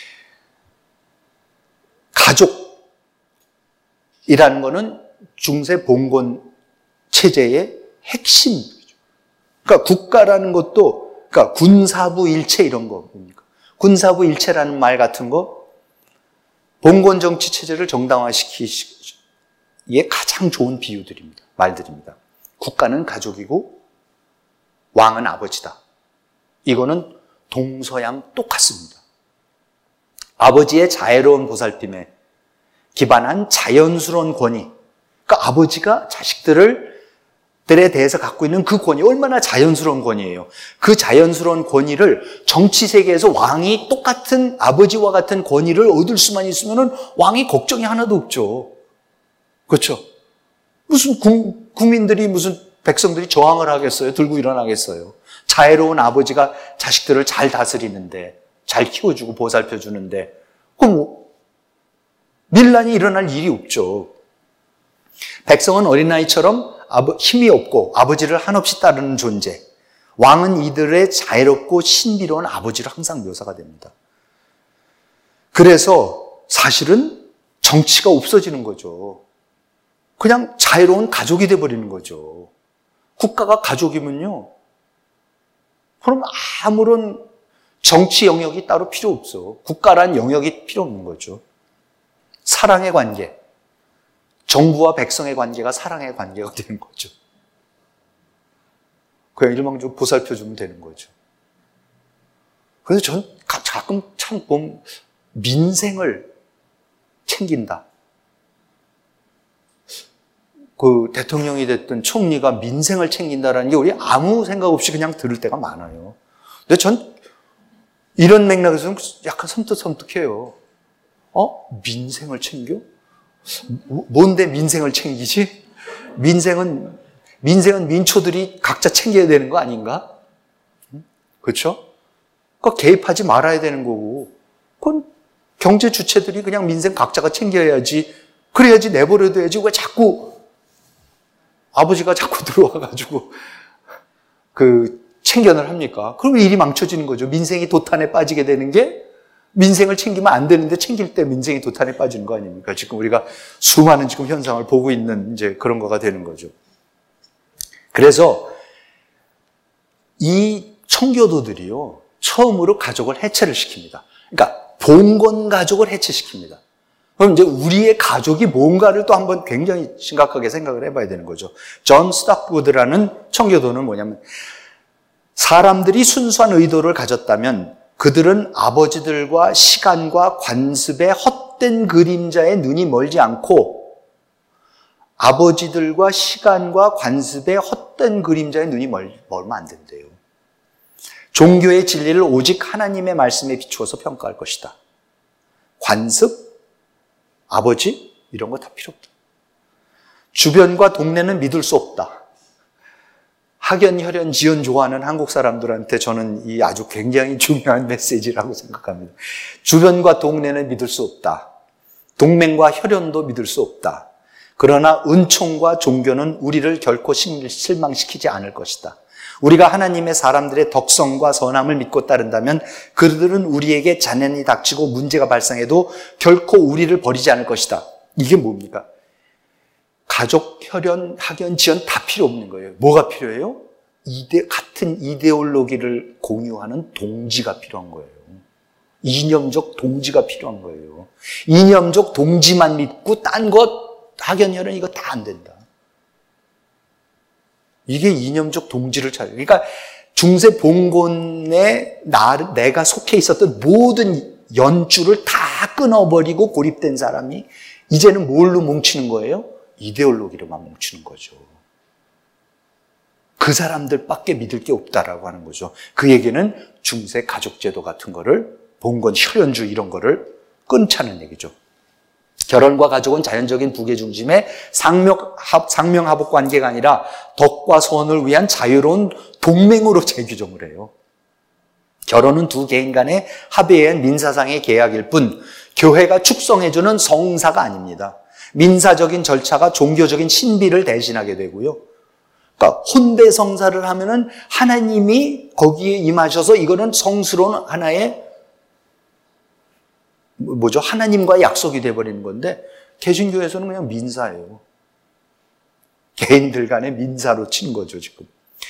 가족이라는 거는 중세 봉건 체제의 핵심이죠. 그러니까 국가라는 것도, 그러니까 군사부 일체 이런 거 뭡니까? 군사부 일체라는 말 같은 거, 봉건 정치 체제를 정당화시키기에 가장 좋은 비유들입니다. 말들입니다. 국가는 가족이고 왕은 아버지다. 이거는 동서양 똑같습니다. 아버지의 자애로운 보살핌에 기반한 자연스러운 권위. 그러니까 아버지가 자식들을 들에 대해서 갖고 있는 그 권위, 얼마나 자연스러운 권위예요. 그 자연스러운 권위를 정치 세계에서 왕이 똑같은 아버지와 같은 권위를 얻을 수만 있으면은 왕이 걱정이 하나도 없죠. 그렇죠? 무슨 국, 국민들이 무슨 백성들이 저항을 하겠어요? 들고 일어나겠어요? 자애로운 아버지가 자식들을 잘 다스리는데, 잘 키워주고 보살펴주는데, 그럼 뭐 밀란이 일어날 일이 없죠. 백성은 어린아이처럼 힘이 없고 아버지를 한없이 따르는 존재. 왕은 이들의 자애롭고 신비로운 아버지로 항상 묘사가 됩니다. 그래서 사실은 정치가 없어지는 거죠. 그냥 자유로운 가족이 돼버리는 거죠. 국가가 가족이면요, 그럼 아무런 정치 영역이 따로 필요 없어. 국가란 영역이 필요 없는 거죠. 사랑의 관계. 정부와 백성의 관계가 사랑의 관계가 되는 거죠. 그냥 일망 좀 보살펴주면 되는 거죠. 그래서 전 가끔 참 보면 민생을 챙긴다. 그 대통령이 됐든 총리가 민생을 챙긴다라는 게 우리 아무 생각 없이 그냥 들을 때가 많아요. 근데 전 이런 맥락에서는 약간 섬뜩섬뜩해요. 어? 민생을 챙겨? 뭔데 민생을 챙기지? 민생은, 민생은 민초들이 각자 챙겨야 되는 거 아닌가? 그렇죠? 그러니까 개입하지 말아야 되는 거고, 그건 경제 주체들이 그냥 민생 각자가 챙겨야지, 그래야지 내버려둬야지. 왜 자꾸 아버지가 자꾸 들어와가지고 그 챙견을 합니까? 그럼 일이 망쳐지는 거죠. 민생이 도탄에 빠지게 되는 게, 민생을 챙기면 안 되는데 챙길 때 민생이 도탄에 빠지는 거 아닙니까? 지금 우리가 수많은 지금 현상을 보고 있는 이제 그런 거가 되는 거죠. 그래서 이 청교도들이요, 처음으로 가족을 해체를 시킵니다. 그러니까 봉건 가족을 해체시킵니다. 그럼 이제 우리의 가족이 뭔가를 또 한번 굉장히 심각하게 생각을 해봐야 되는 거죠. 존 스타크우드라는 청교도는 뭐냐면, 사람들이 순수한 의도를 가졌다면 그들은 아버지들과 시간과 관습의 헛된 그림자에 눈이 멀지 않고, 아버지들과 시간과 관습의 헛된 그림자에 눈이 멀, 멀면 안 된대요. 종교의 진리를 오직 하나님의 말씀에 비추어서 평가할 것이다. 관습, 아버지, 이런 거 다 필요 없다. 주변과 동네는 믿을 수 없다. 학연, 혈연, 지연 좋아하는 한국 사람들한테 저는 이 아주 굉장히 중요한 메시지라고 생각합니다. 주변과 동네는 믿을 수 없다. 동맹과 혈연도 믿을 수 없다. 그러나 은총과 종교는 우리를 결코 실망시키지 않을 것이다. 우리가 하나님의 사람들의 덕성과 선함을 믿고 따른다면 그들은 우리에게 잔해이 닥치고 문제가 발생해도 결코 우리를 버리지 않을 것이다. 이게 뭡니까? 가족, 혈연, 학연, 지연 다 필요 없는 거예요. 뭐가 필요해요? 이데, 같은 이데올로기를 공유하는 동지가 필요한 거예요. 이념적 동지가 필요한 거예요. 이념적 동지만 믿고 딴 것, 학연, 혈연 이거 다 안 된다. 이게 이념적 동지를 찾아요. 그러니까 중세 봉건에 나, 내가 속해 있었던 모든 연줄을 다 끊어버리고 고립된 사람이 이제는 뭘로 뭉치는 거예요? 이데올로기로만 뭉치는 거죠. 그 사람들밖에 믿을 게 없다라고 하는 거죠. 그 얘기는 중세 가족제도 같은 거를, 봉건, 혈연주 이런 거를 끊자는 얘기죠. 결혼과 가족은 자연적인 부계 중심의 상명합, 상명하복 관계가 아니라 덕과 선을 위한 자유로운 동맹으로 재규정을 해요. 결혼은 두 개인 간의 합의에 의한 민사상의 계약일 뿐 교회가 축성해주는 성사가 아닙니다. 민사적인 절차가 종교적인 신비를 대신하게 되고요. 그러니까 혼배 성사를 하면은 하나님이 거기에 임하셔서 이거는 성스러운 하나의 뭐죠? 하나님과의 약속이 돼버리는 건데, 개신교에서는 그냥 민사예요. 개인들 간의 민사로 친 거죠, 지금.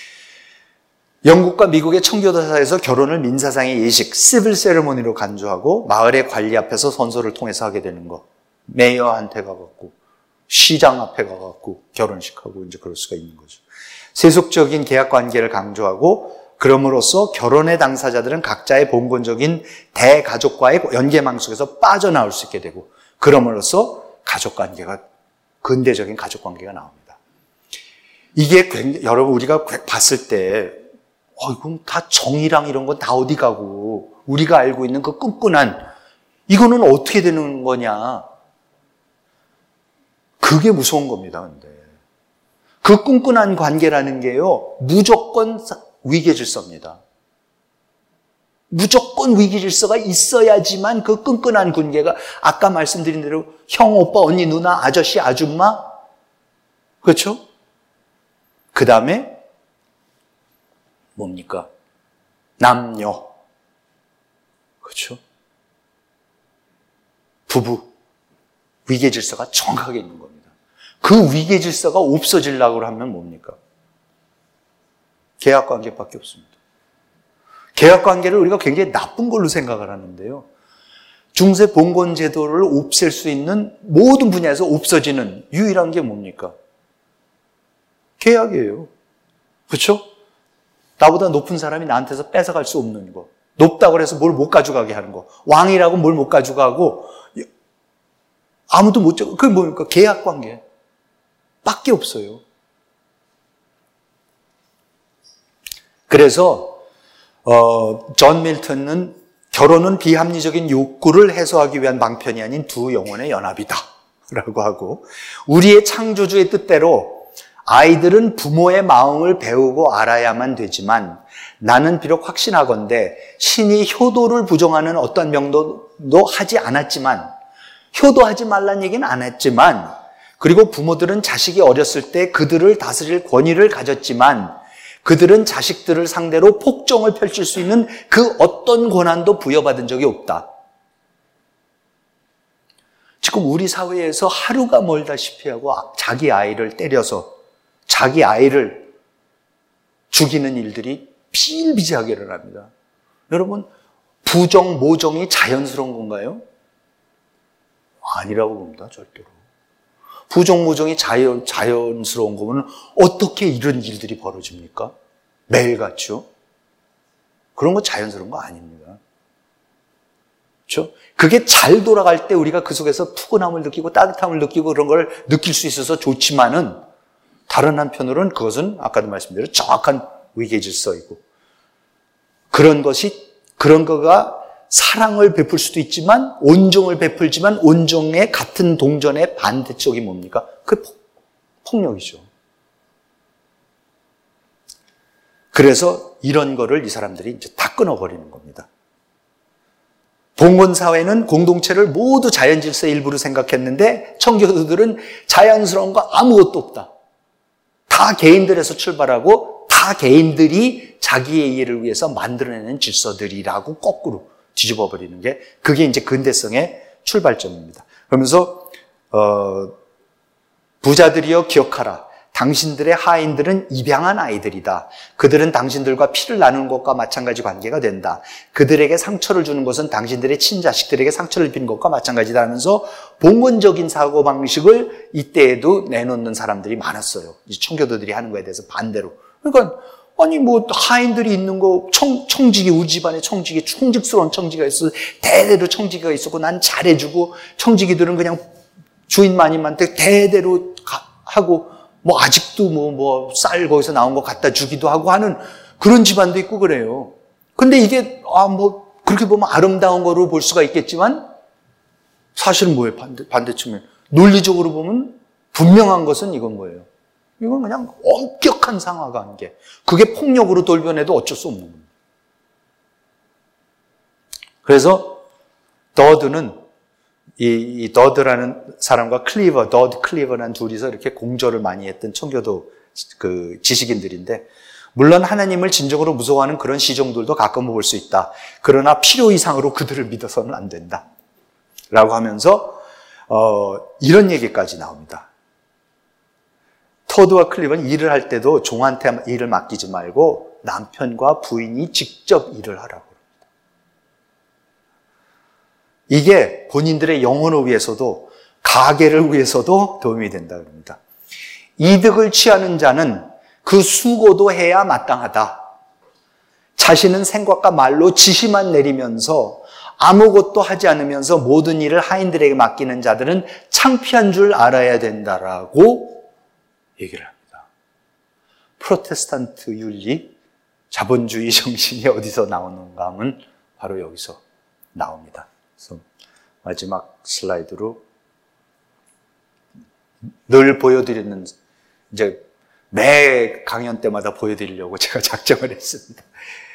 영국과 미국의 청교도사에서 결혼을 민사상의 예식, 시빌 세레모니로 간주하고 마을의 관리 앞에서 선서를 통해서 하게 되는 거. 메이어한테 가갖고, 시장 앞에 가갖고 결혼식하고 이제 그럴 수가 있는 거죠. 세속적인 계약 관계를 강조하고, 그럼으로써 결혼의 당사자들은 각자의 본본적인 대가족과의 연계망 속에서 빠져나올 수 있게 되고, 그럼으로써 가족관계가, 근대적인 가족관계가 나옵니다. 이게 굉장히, 여러분 우리가 봤을 때 어, 이건 다 정의랑 이런 건 다 어디 가고 우리가 알고 있는 그 끈끈한, 이거는 어떻게 되는 거냐, 그게 무서운 겁니다. 근데 그 끈끈한 관계라는 게요, 무조건 위계 질서입니다. 무조건 위계 질서가 있어야지만 그 끈끈한 관계가, 아까 말씀드린 대로 형, 오빠, 언니, 누나, 아저씨, 아줌마, 그렇죠? 그 다음에 뭡니까? 남녀, 그렇죠? 부부, 위계 질서가 정확하게 있는 겁니다. 그 위계 질서가 없어지려고 하면 뭡니까? 계약 관계밖에 없습니다. 계약관계를 우리가 굉장히 나쁜 걸로 생각을 하는데요. 중세 봉건 제도를 없앨 수 있는 모든 분야에서 없어지는 유일한 게 뭡니까? 계약이에요. 그렇죠? 나보다 높은 사람이 나한테서 뺏어갈 수 없는 거. 높다고 해서 뭘 못 가져가게 하는 거. 왕이라고 뭘 못 가져가고 아무도 못 줘. 그게 뭡니까? 계약관계. 밖에 없어요. 그래서 어, 존 밀턴은 결혼은 비합리적인 욕구를 해소하기 위한 방편이 아닌 두 영혼의 연합이다 라고 하고, 우리의 창조주의 뜻대로 아이들은 부모의 마음을 배우고 알아야만 되지만 나는 비록 확신하건대 신이 효도를 부정하는 어떤 명도도 하지 않았지만, 효도하지 말란 얘기는 안 했지만, 그리고 부모들은 자식이 어렸을 때 그들을 다스릴 권위를 가졌지만 그들은 자식들을 상대로 폭정을 펼칠 수 있는 그 어떤 권한도 부여받은 적이 없다. 지금 우리 사회에서 하루가 멀다시피 하고 자기 아이를 때려서 자기 아이를 죽이는 일들이 비일비재하게 일어납니다. 여러분, 부정, 모정이 자연스러운 건가요? 아니라고 봅니다, 절대로. 부정, 모정이 자연, 자연스러운 거면 어떻게 이런 일들이 벌어집니까? 매일같이요? 그런 거 자연스러운 거 아닙니다. 그렇죠? 그게 잘 돌아갈 때 우리가 그 속에서 푸근함을 느끼고 따뜻함을 느끼고 그런 걸 느낄 수 있어서 좋지만은, 다른 한편으로는 그것은 아까도 말씀드린 정확한 위계 질서이고, 그런 것이, 그런 거가 사랑을 베풀 수도 있지만 온정을 베풀지만 온정의 같은 동전의 반대쪽이 뭡니까? 그 폭력이죠. 그래서 이런 거를 이 사람들이 이제 다 끊어버리는 겁니다. 봉건 사회는 공동체를 모두 자연 질서의 일부로 생각했는데 청교도들은 자연스러운 거 아무것도 없다. 다 개인들에서 출발하고 다 개인들이 자기의 이해를 위해서 만들어내는 질서들이라고 거꾸로 뒤집어 버리는 게, 그게 이제 근대성의 출발점입니다. 그러면서 어, 부자들이여 기억하라. 당신들의 하인들은 입양한 아이들이다. 그들은 당신들과 피를 나누는 것과 마찬가지 관계가 된다. 그들에게 상처를 주는 것은 당신들의 친자식들에게 상처를 입히는 것과 마찬가지다 하면서 봉건적인 사고방식을 이때에도 내놓는 사람들이 많았어요. 이 청교도들이 하는 거에 대해서 반대로. 그러니까 아니 뭐 하인들이 있는 거, 청, 청직이, 우리 집안에 청직이, 청직스러운 청지가 있어, 대대로 청지기가 있었고 난 잘해주고, 청지기들은 그냥 주인 마님한테 대대로 가, 하고, 뭐 아직도 뭐 뭐 쌀 거기서 나온 거 갖다 주기도 하고 하는 그런 집안도 있고 그래요. 근데 이게 아 뭐 그렇게 보면 아름다운 거로 볼 수가 있겠지만 사실은 뭐예요? 반대 반대쯤에 논리적으로 보면 분명한 것은 이건 뭐예요? 이건 그냥 엄격한 상하 관계. 그게 폭력으로 돌변해도 어쩔 수 없는 겁니다. 그래서 더드는 이, 이 더드라는 사람과 클리버, 더드 클리버라는 둘이서 이렇게 공조를 많이 했던 청교도 그 지식인들인데, 물론 하나님을 진정으로 무서워하는 그런 시종들도 가끔 볼 수 있다. 그러나 필요 이상으로 그들을 믿어서는 안 된다. 라고 하면서 어, 이런 얘기까지 나옵니다. 토드와 클리버는 일을 할 때도 종한테 일을 맡기지 말고 남편과 부인이 직접 일을 하라고. 이게 본인들의 영혼을 위해서도 가계를 위해서도 도움이 된다 그럽니다. 이득을 취하는 자는 그 수고도 해야 마땅하다. 자신은 생각과 말로 지시만 내리면서 아무것도 하지 않으면서 모든 일을 하인들에게 맡기는 자들은 창피한 줄 알아야 된다라고 얘기를 합니다. 프로테스탄트 윤리, 자본주의 정신이 어디서 나오는가 하면 바로 여기서 나옵니다. 그래서 마지막 슬라이드로 늘 보여드리는, 이제 매 강연 때마다 보여드리려고 제가 작정을 했습니다.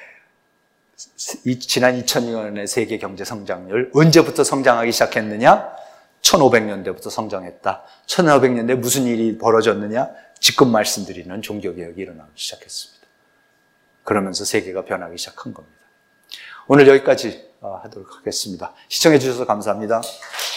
이, 지난 이천 년의 세계 경제 성장률, 언제부터 성장하기 시작했느냐? 천오백 년대부터 성장했다. 천오백 년대 무슨 일이 벌어졌느냐? 지금 말씀드리는 종교개혁이 일어나기 시작했습니다. 그러면서 세계가 변하기 시작한 겁니다. 오늘 여기까지 하도록 하겠습니다. 시청해 주셔서 감사합니다.